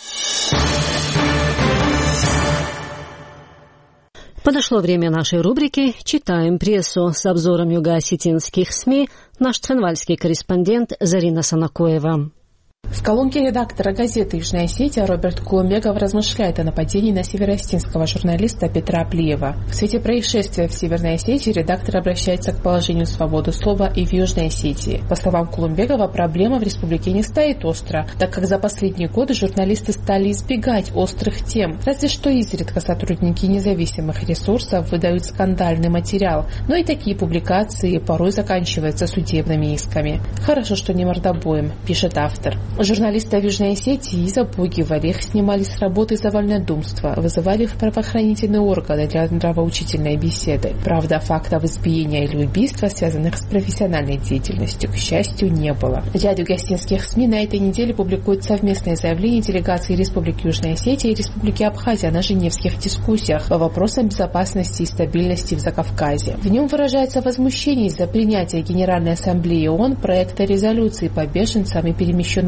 Подошло время нашей рубрики «Читаем прессу» с обзором юго-осетинских СМИ наш цхинвальский корреспондент Зарина Санакоева. В колонке редактора газеты «Южная Осетия» Роберт Кулумбеков размышляет о нападении на североосетинского журналиста Петра Аплиева. В свете происшествия в Северной Осетии редактор обращается к положению свободы слова и в Южной Осетии. По словам Кулумбекова, проблема в республике не стоит остро, так как за последние годы журналисты стали избегать острых тем. Разве что изредка сотрудники независимых ресурсов выдают скандальный материал, но и такие публикации порой заканчиваются судебными исками. «Хорошо, что не мордобоем», пишет автор. Журналисты в Южной Осетии запугивали, их снимали с работы за вольнодумство, вызывали в правоохранительные органы для нравоучительной беседы. Правда, фактов избиения или убийства, связанных с профессиональной деятельностью, к счастью, не было. В ряде гостинских СМИ на этой неделе публикуют совместные заявления делегации Республики Южная Осетия и Республики Абхазия на женевских дискуссиях по вопросам безопасности и стабильности в Закавказье. В нем выражается возмущение из-за принятия Генеральной Ассамблеи ООН проекта резолюции по беженцам и перемещенным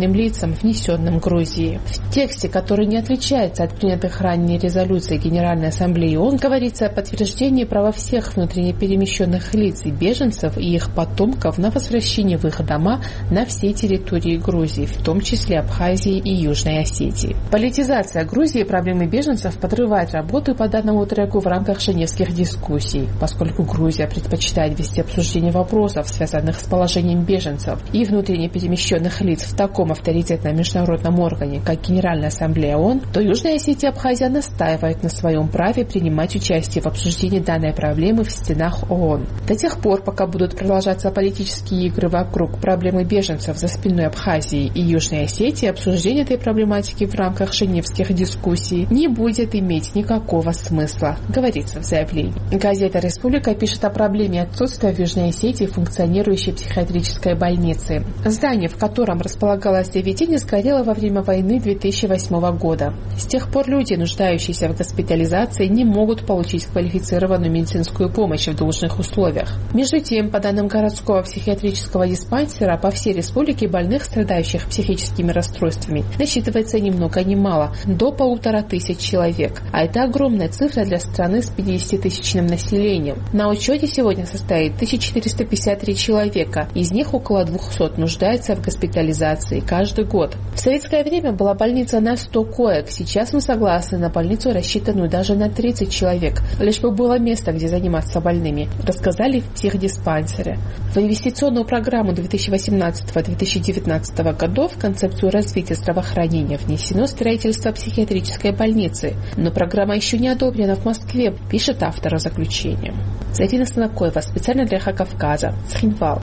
физическим лицам, внесенным Грузией. В тексте, который не отличается от принятых ранее резолюций Генеральной Ассамблеи ООН, говорится о подтверждении права всех внутренне перемещенных лиц и беженцев и их потомков на возвращение в их дома на всей территории Грузии, в том числе Абхазии и Южной Осетии. Политизация Грузии и проблемы беженцев подрывает работу по данному треку в рамках женевских дискуссий, поскольку Грузия предпочитает вести обсуждение вопросов, связанных с положением беженцев и внутренне перемещенных лиц в таком авторитетном международном органе, как Генеральная Ассамблея ООН, то Южная Осетия и Абхазия настаивает на своем праве принимать участие в обсуждении данной проблемы в стенах ООН. До тех пор, пока будут продолжаться политические игры вокруг проблемы беженцев за спиной Абхазии и Южной Осетии, обсуждение этой проблематики в рамках женевских дискуссий не будет иметь никакого смысла, говорится в заявлении. Газета «Республика» пишет о проблеме отсутствия в Южной Осетии функционирующей психиатрической больницы. Здание, в котором располагалось заведение, сгорело во время войны две тысячи восьмого года. С тех пор люди, нуждающиеся в госпитализации, не могут получить квалифицированную медицинскую помощь в должных условиях. Между тем, по данным городского психиатрического диспансера, по всей республике больных, страдающих психическими расстройствами, насчитывается ни много ни мало, до полутора тысяч человек. А это огромная цифра для страны с пятидесятитысячным населением. На учете сегодня состоит тысяча четыреста пятьдесят три человека, из них около двухсот нуждаются в госпитализации каждый год. В советское время была больница на сто коек, сейчас мы согласны на больницу, рассчитанную даже на тридцать человек, лишь бы было место, где заниматься больными, рассказали в психдиспансере. В инвестиционную программу две тысячи восемнадцатого — две тысячи девятнадцатого годов в концепцию развития здравоохранения внесено строительство психиатрической больницы, но программа еще не одобрена в Москве, пишет автор заключения. Зарина Станакоева, специально для Эхо Кавказа, Цхинвал.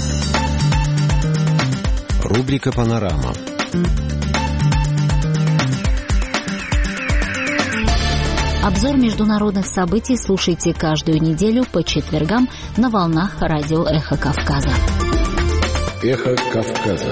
Рубрика «Панорама». Обзор международных событий слушайте каждую неделю по четвергам на волнах радио «Эхо Кавказа». «Эхо Кавказа».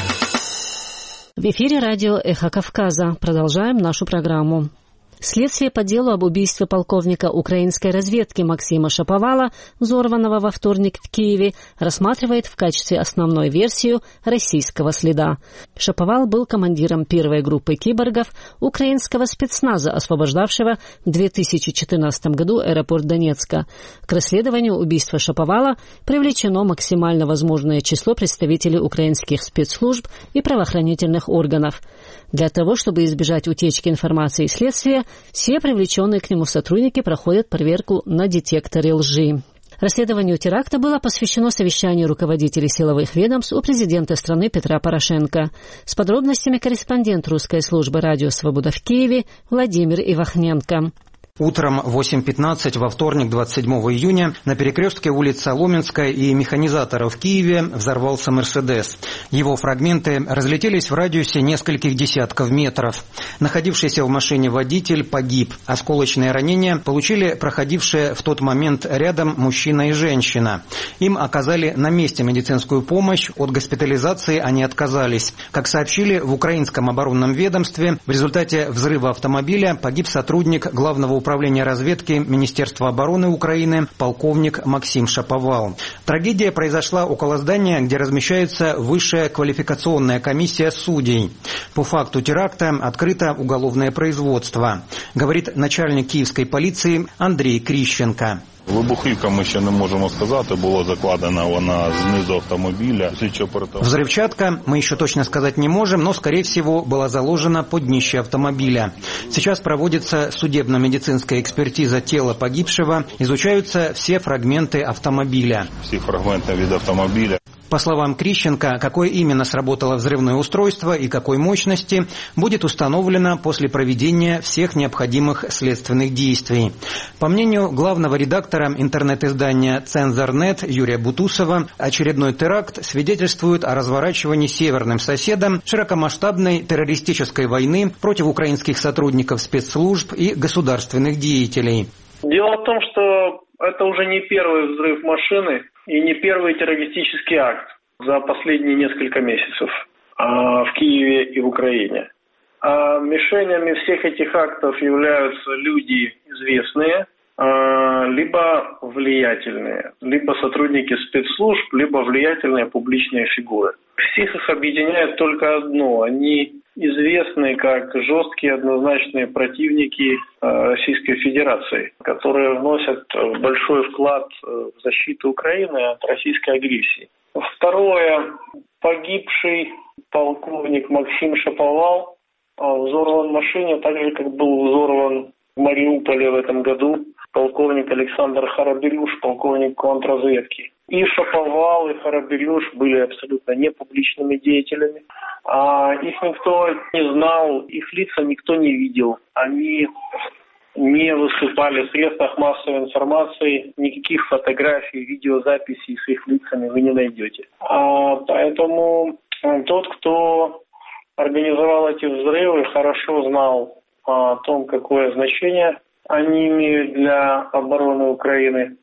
В эфире радио «Эхо Кавказа». Продолжаем нашу программу. Следствие по делу об убийстве полковника украинской разведки Максима Шаповала, взорванного во вторник в Киеве, рассматривает в качестве основной версию российского следа. Шаповал был командиром первой группы киборгов украинского спецназа, освобождавшего в две тысячи четырнадцатом году аэропорт Донецка. К расследованию убийства Шаповала привлечено максимально возможное число представителей украинских спецслужб и правоохранительных органов. Для того, чтобы избежать утечки информации следствия, все привлеченные к нему сотрудники проходят проверку на детекторе лжи. Расследованию теракта было посвящено совещанию руководителей силовых ведомств у президента страны Петра Порошенко. С подробностями корреспондент русской службы «Радио Свобода» в Киеве Владимир Ивахненко. Утром в восемь пятнадцать во вторник, двадцать седьмого июня, на перекрестке улиц Соломенская и Механизаторов в Киеве взорвался «Мерседес». Его фрагменты разлетелись в радиусе нескольких десятков метров. Находившийся в машине водитель погиб. Осколочные ранения получили проходившие в тот момент рядом мужчина и женщина. Им оказали на месте медицинскую помощь, от госпитализации они отказались. Как сообщили в украинском оборонном ведомстве, в результате взрыва автомобиля погиб сотрудник главного управления разведки Министерства обороны Украины полковник Максим Шаповал. Трагедия произошла около здания, где размещается высшая квалификационная комиссия судей. По факту теракта открыто уголовное производство, говорит начальник київської поліції Андрій Кріщенко. Вибухівка ми ще не можемо сказати, було закладено вона знизу автомобиля. Взрывчатка мы еще точно сказать не можем, но, скорее всего, была заложена под днище автомобиля. Сейчас проводится судебно-медицинская экспертиза тела погибшего, изучаются все фрагменты автомобиля. Все фрагменты від автомобиля. По словам Крищенко, какое именно сработало взрывное устройство и какой мощности, будет установлено после проведения всех необходимых следственных действий. По мнению главного редактора интернет-издания «Цензор.нет» Юрия Бутусова, очередной теракт свидетельствует о разворачивании северным соседом широкомасштабной террористической войны против украинских сотрудников спецслужб и государственных деятелей. Дело в том, что это уже не первый взрыв машины и не первый террористический акт за последние несколько месяцев в Киеве и в Украине. А мишенями всех этих актов являются люди известные, либо влиятельные, либо сотрудники спецслужб, либо влиятельные публичные фигуры. Всех их объединяет только одно. Они известны как жесткие однозначные противники Российской Федерации, которые вносят большой вклад в защиту Украины от российской агрессии. Второе. Погибший полковник Максим Шаповал взорван в машине, так же, как был взорван в Мариуполе в этом году полковник Александр Харабелюш, полковник контрразведки. И Шаповал, и Харабелюш были абсолютно непубличными деятелями. А их никто не знал, их лица никто не видел. Они не выступали в средствах массовой информации, никаких фотографий, видеозаписей с их лицами вы не найдете. А, поэтому тот, кто организовал эти взрывы, хорошо знал о том, какое значение они имеют для обороны Украины.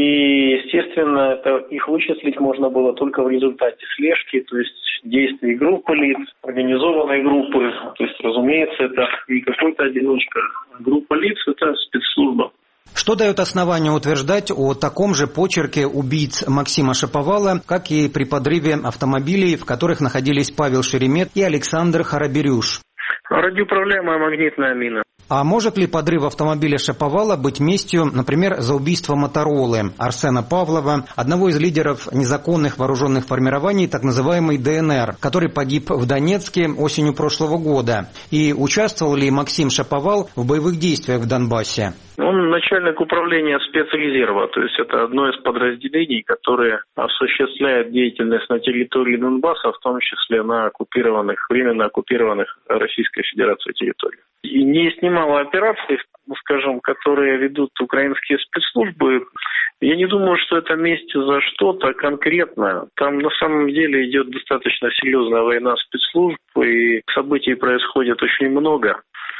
И, естественно, это их вычислить можно было только в результате слежки, то есть действий группы лиц, организованной группы. То есть, разумеется, это не какой-то одиночка. Группа лиц – это спецслужба. Что дает основание утверждать о таком же почерке убийц Максима Шаповала, как и при подрыве автомобилей, в которых находились Павел Шеремет и Александр Харабелюш? Радиоуправляемая магнитная мина. А может ли подрыв автомобиля Шаповала быть местью, например, за убийство Моторолы Арсена Павлова, одного из лидеров незаконных вооруженных формирований, так называемой ДНР, который погиб в Донецке осенью прошлого года? И участвовал ли Максим Шаповал в боевых действиях в Донбассе? Он начальник управления спецрезерва, то есть это одно из подразделений, которое осуществляет деятельность на территории Донбасса, в том числе на оккупированных, временно оккупированных Российской Федерацией территориях. И не есть немало операций, скажем, которые ведут украинские спецслужбы. Я не думаю, что это месть за что-то конкретно. Там на самом деле идет достаточно серьезная война спецслужб, и событий происходит очень много,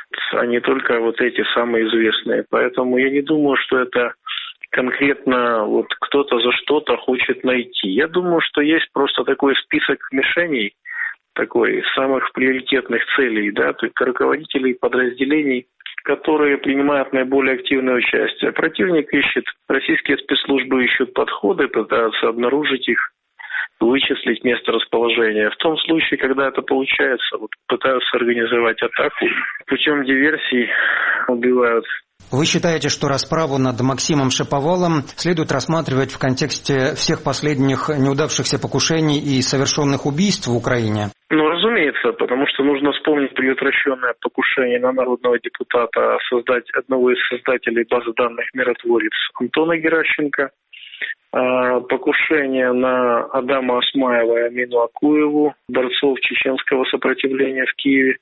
а не только вот эти самые известные. Поэтому я не думаю, что это конкретно вот кто-то за что-то хочет найти. Я думаю, что есть просто такой список мишеней, такой самых приоритетных целей, да, то есть руководителей подразделений, которые принимают наиболее активное участие. Противник ищет, российские спецслужбы ищут подходы, пытаются обнаружить их, вычислить место расположения. В том случае, когда это получается, вот, пытаются организовать атаку, путем диверсий убивают. Вы считаете, что расправу над Максимом Шаповалом следует рассматривать в контексте всех последних неудавшихся покушений и совершенных убийств в Украине? Ну, разумеется, потому что нужно вспомнить предотвращенное покушение на народного депутата, создать одного из создателей базы данных «Миротворец» Антона Геращенко, покушение на Адама Осмаева и Амину Акуеву, борцов чеченского сопротивления в Киеве,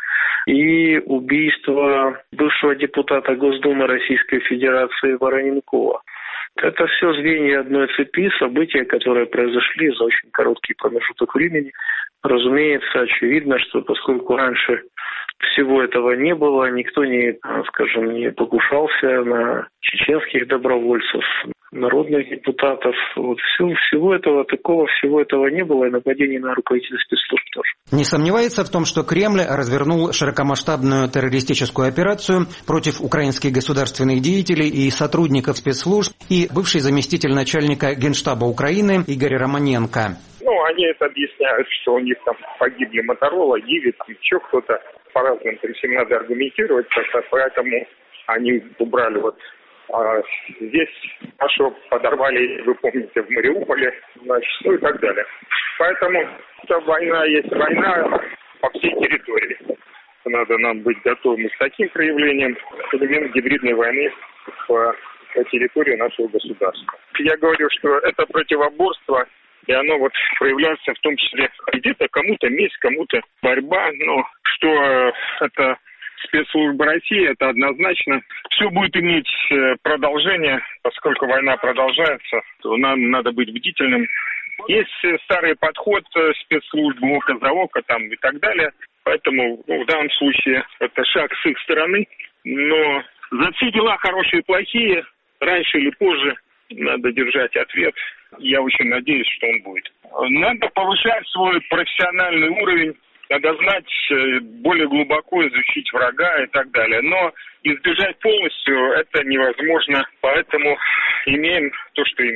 и убийство бывшего депутата Госдумы Российской Федерации Вороненкова. Это все звенья одной цепи, события, которые произошли за очень короткий промежуток времени. Разумеется, очевидно, что поскольку раньше всего этого не было, никто не, скажем, не покушался на чеченских добровольцев, народных депутатов. Вот всего, всего этого, такого всего этого не было, и нападений на руководителей спецслужб тоже. Не сомневается в том, что Кремль развернул широкомасштабную террористическую операцию против украинских государственных деятелей и сотрудников спецслужб, и бывший заместитель начальника Генштаба Украины Игорь Романенко. Ну, они это объясняют, что у них там погибли Моторола, Гивец, еще кто-то. По-разному этим надо аргументировать, поэтому они убрали вот. А здесь нашего подорвали, вы помните, в Мариуполе, значит, ну и так далее. Поэтому эта война есть война по всей территории. Надо нам быть готовыми к таким проявлениям элемент гибридной войны по, по территории нашего государства. Я говорю, что это противоборство, и оно вот проявляется в том числе где-то кому-то месть, кому-то борьба, но что это спецслужбы России, это однозначно. Все будет иметь продолжение, поскольку война продолжается, то нам надо быть бдительным. Есть старый подход спецслужб, око за око там и так далее. Поэтому ну, в данном случае это шаг с их стороны. Но за все дела хорошие и плохие, раньше или позже надо держать ответ. Я очень надеюсь, что он будет. Надо повышать свой профессиональный уровень. Надо знать, более глубоко изучить врага и так далее. Но избежать полностью это невозможно. Поэтому имеем то, что имеем.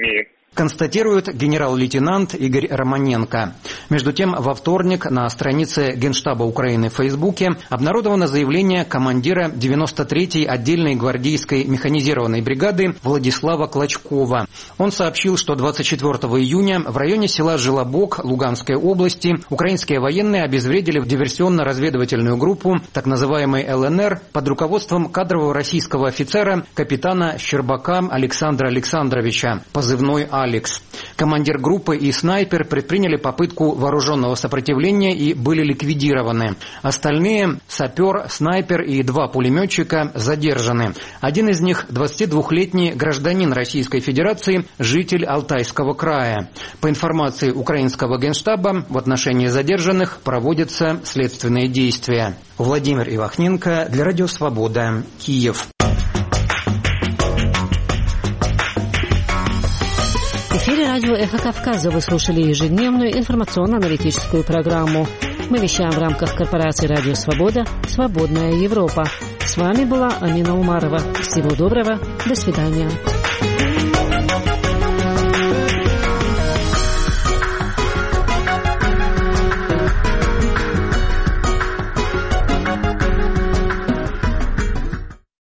констатирует генерал-лейтенант Игорь Романенко. Между тем, во вторник на странице Генштаба Украины в Фейсбуке обнародовано заявление командира девяносто третьей отдельной гвардейской механизированной бригады Владислава Клочкова. Он сообщил, что двадцать четвёртого июня в районе села Желобок Луганской области украинские военные обезвредили диверсионно-разведывательную группу, так называемый эл эн эр, под руководством кадрового российского офицера капитана Щербака Александра Александровича, позывной «Алекс». Командир группы и снайпер предприняли попытку вооруженного сопротивления и были ликвидированы. Остальные – сапер, снайпер и два пулеметчика – задержаны. Один из них – двадцатидвухлетний гражданин Российской Федерации, житель Алтайского края. По информации украинского генштаба, в отношении задержанных проводятся следственные действия. Владимир Ивахненко для Радио Свобода, Киев. В эфире радио «Эхо Кавказа» вы слушали ежедневную информационно-аналитическую программу. Мы вещаем в рамках корпорации «Радио Свобода», «Свободная Европа». С вами была Амина Умарова. Всего доброго. До свидания.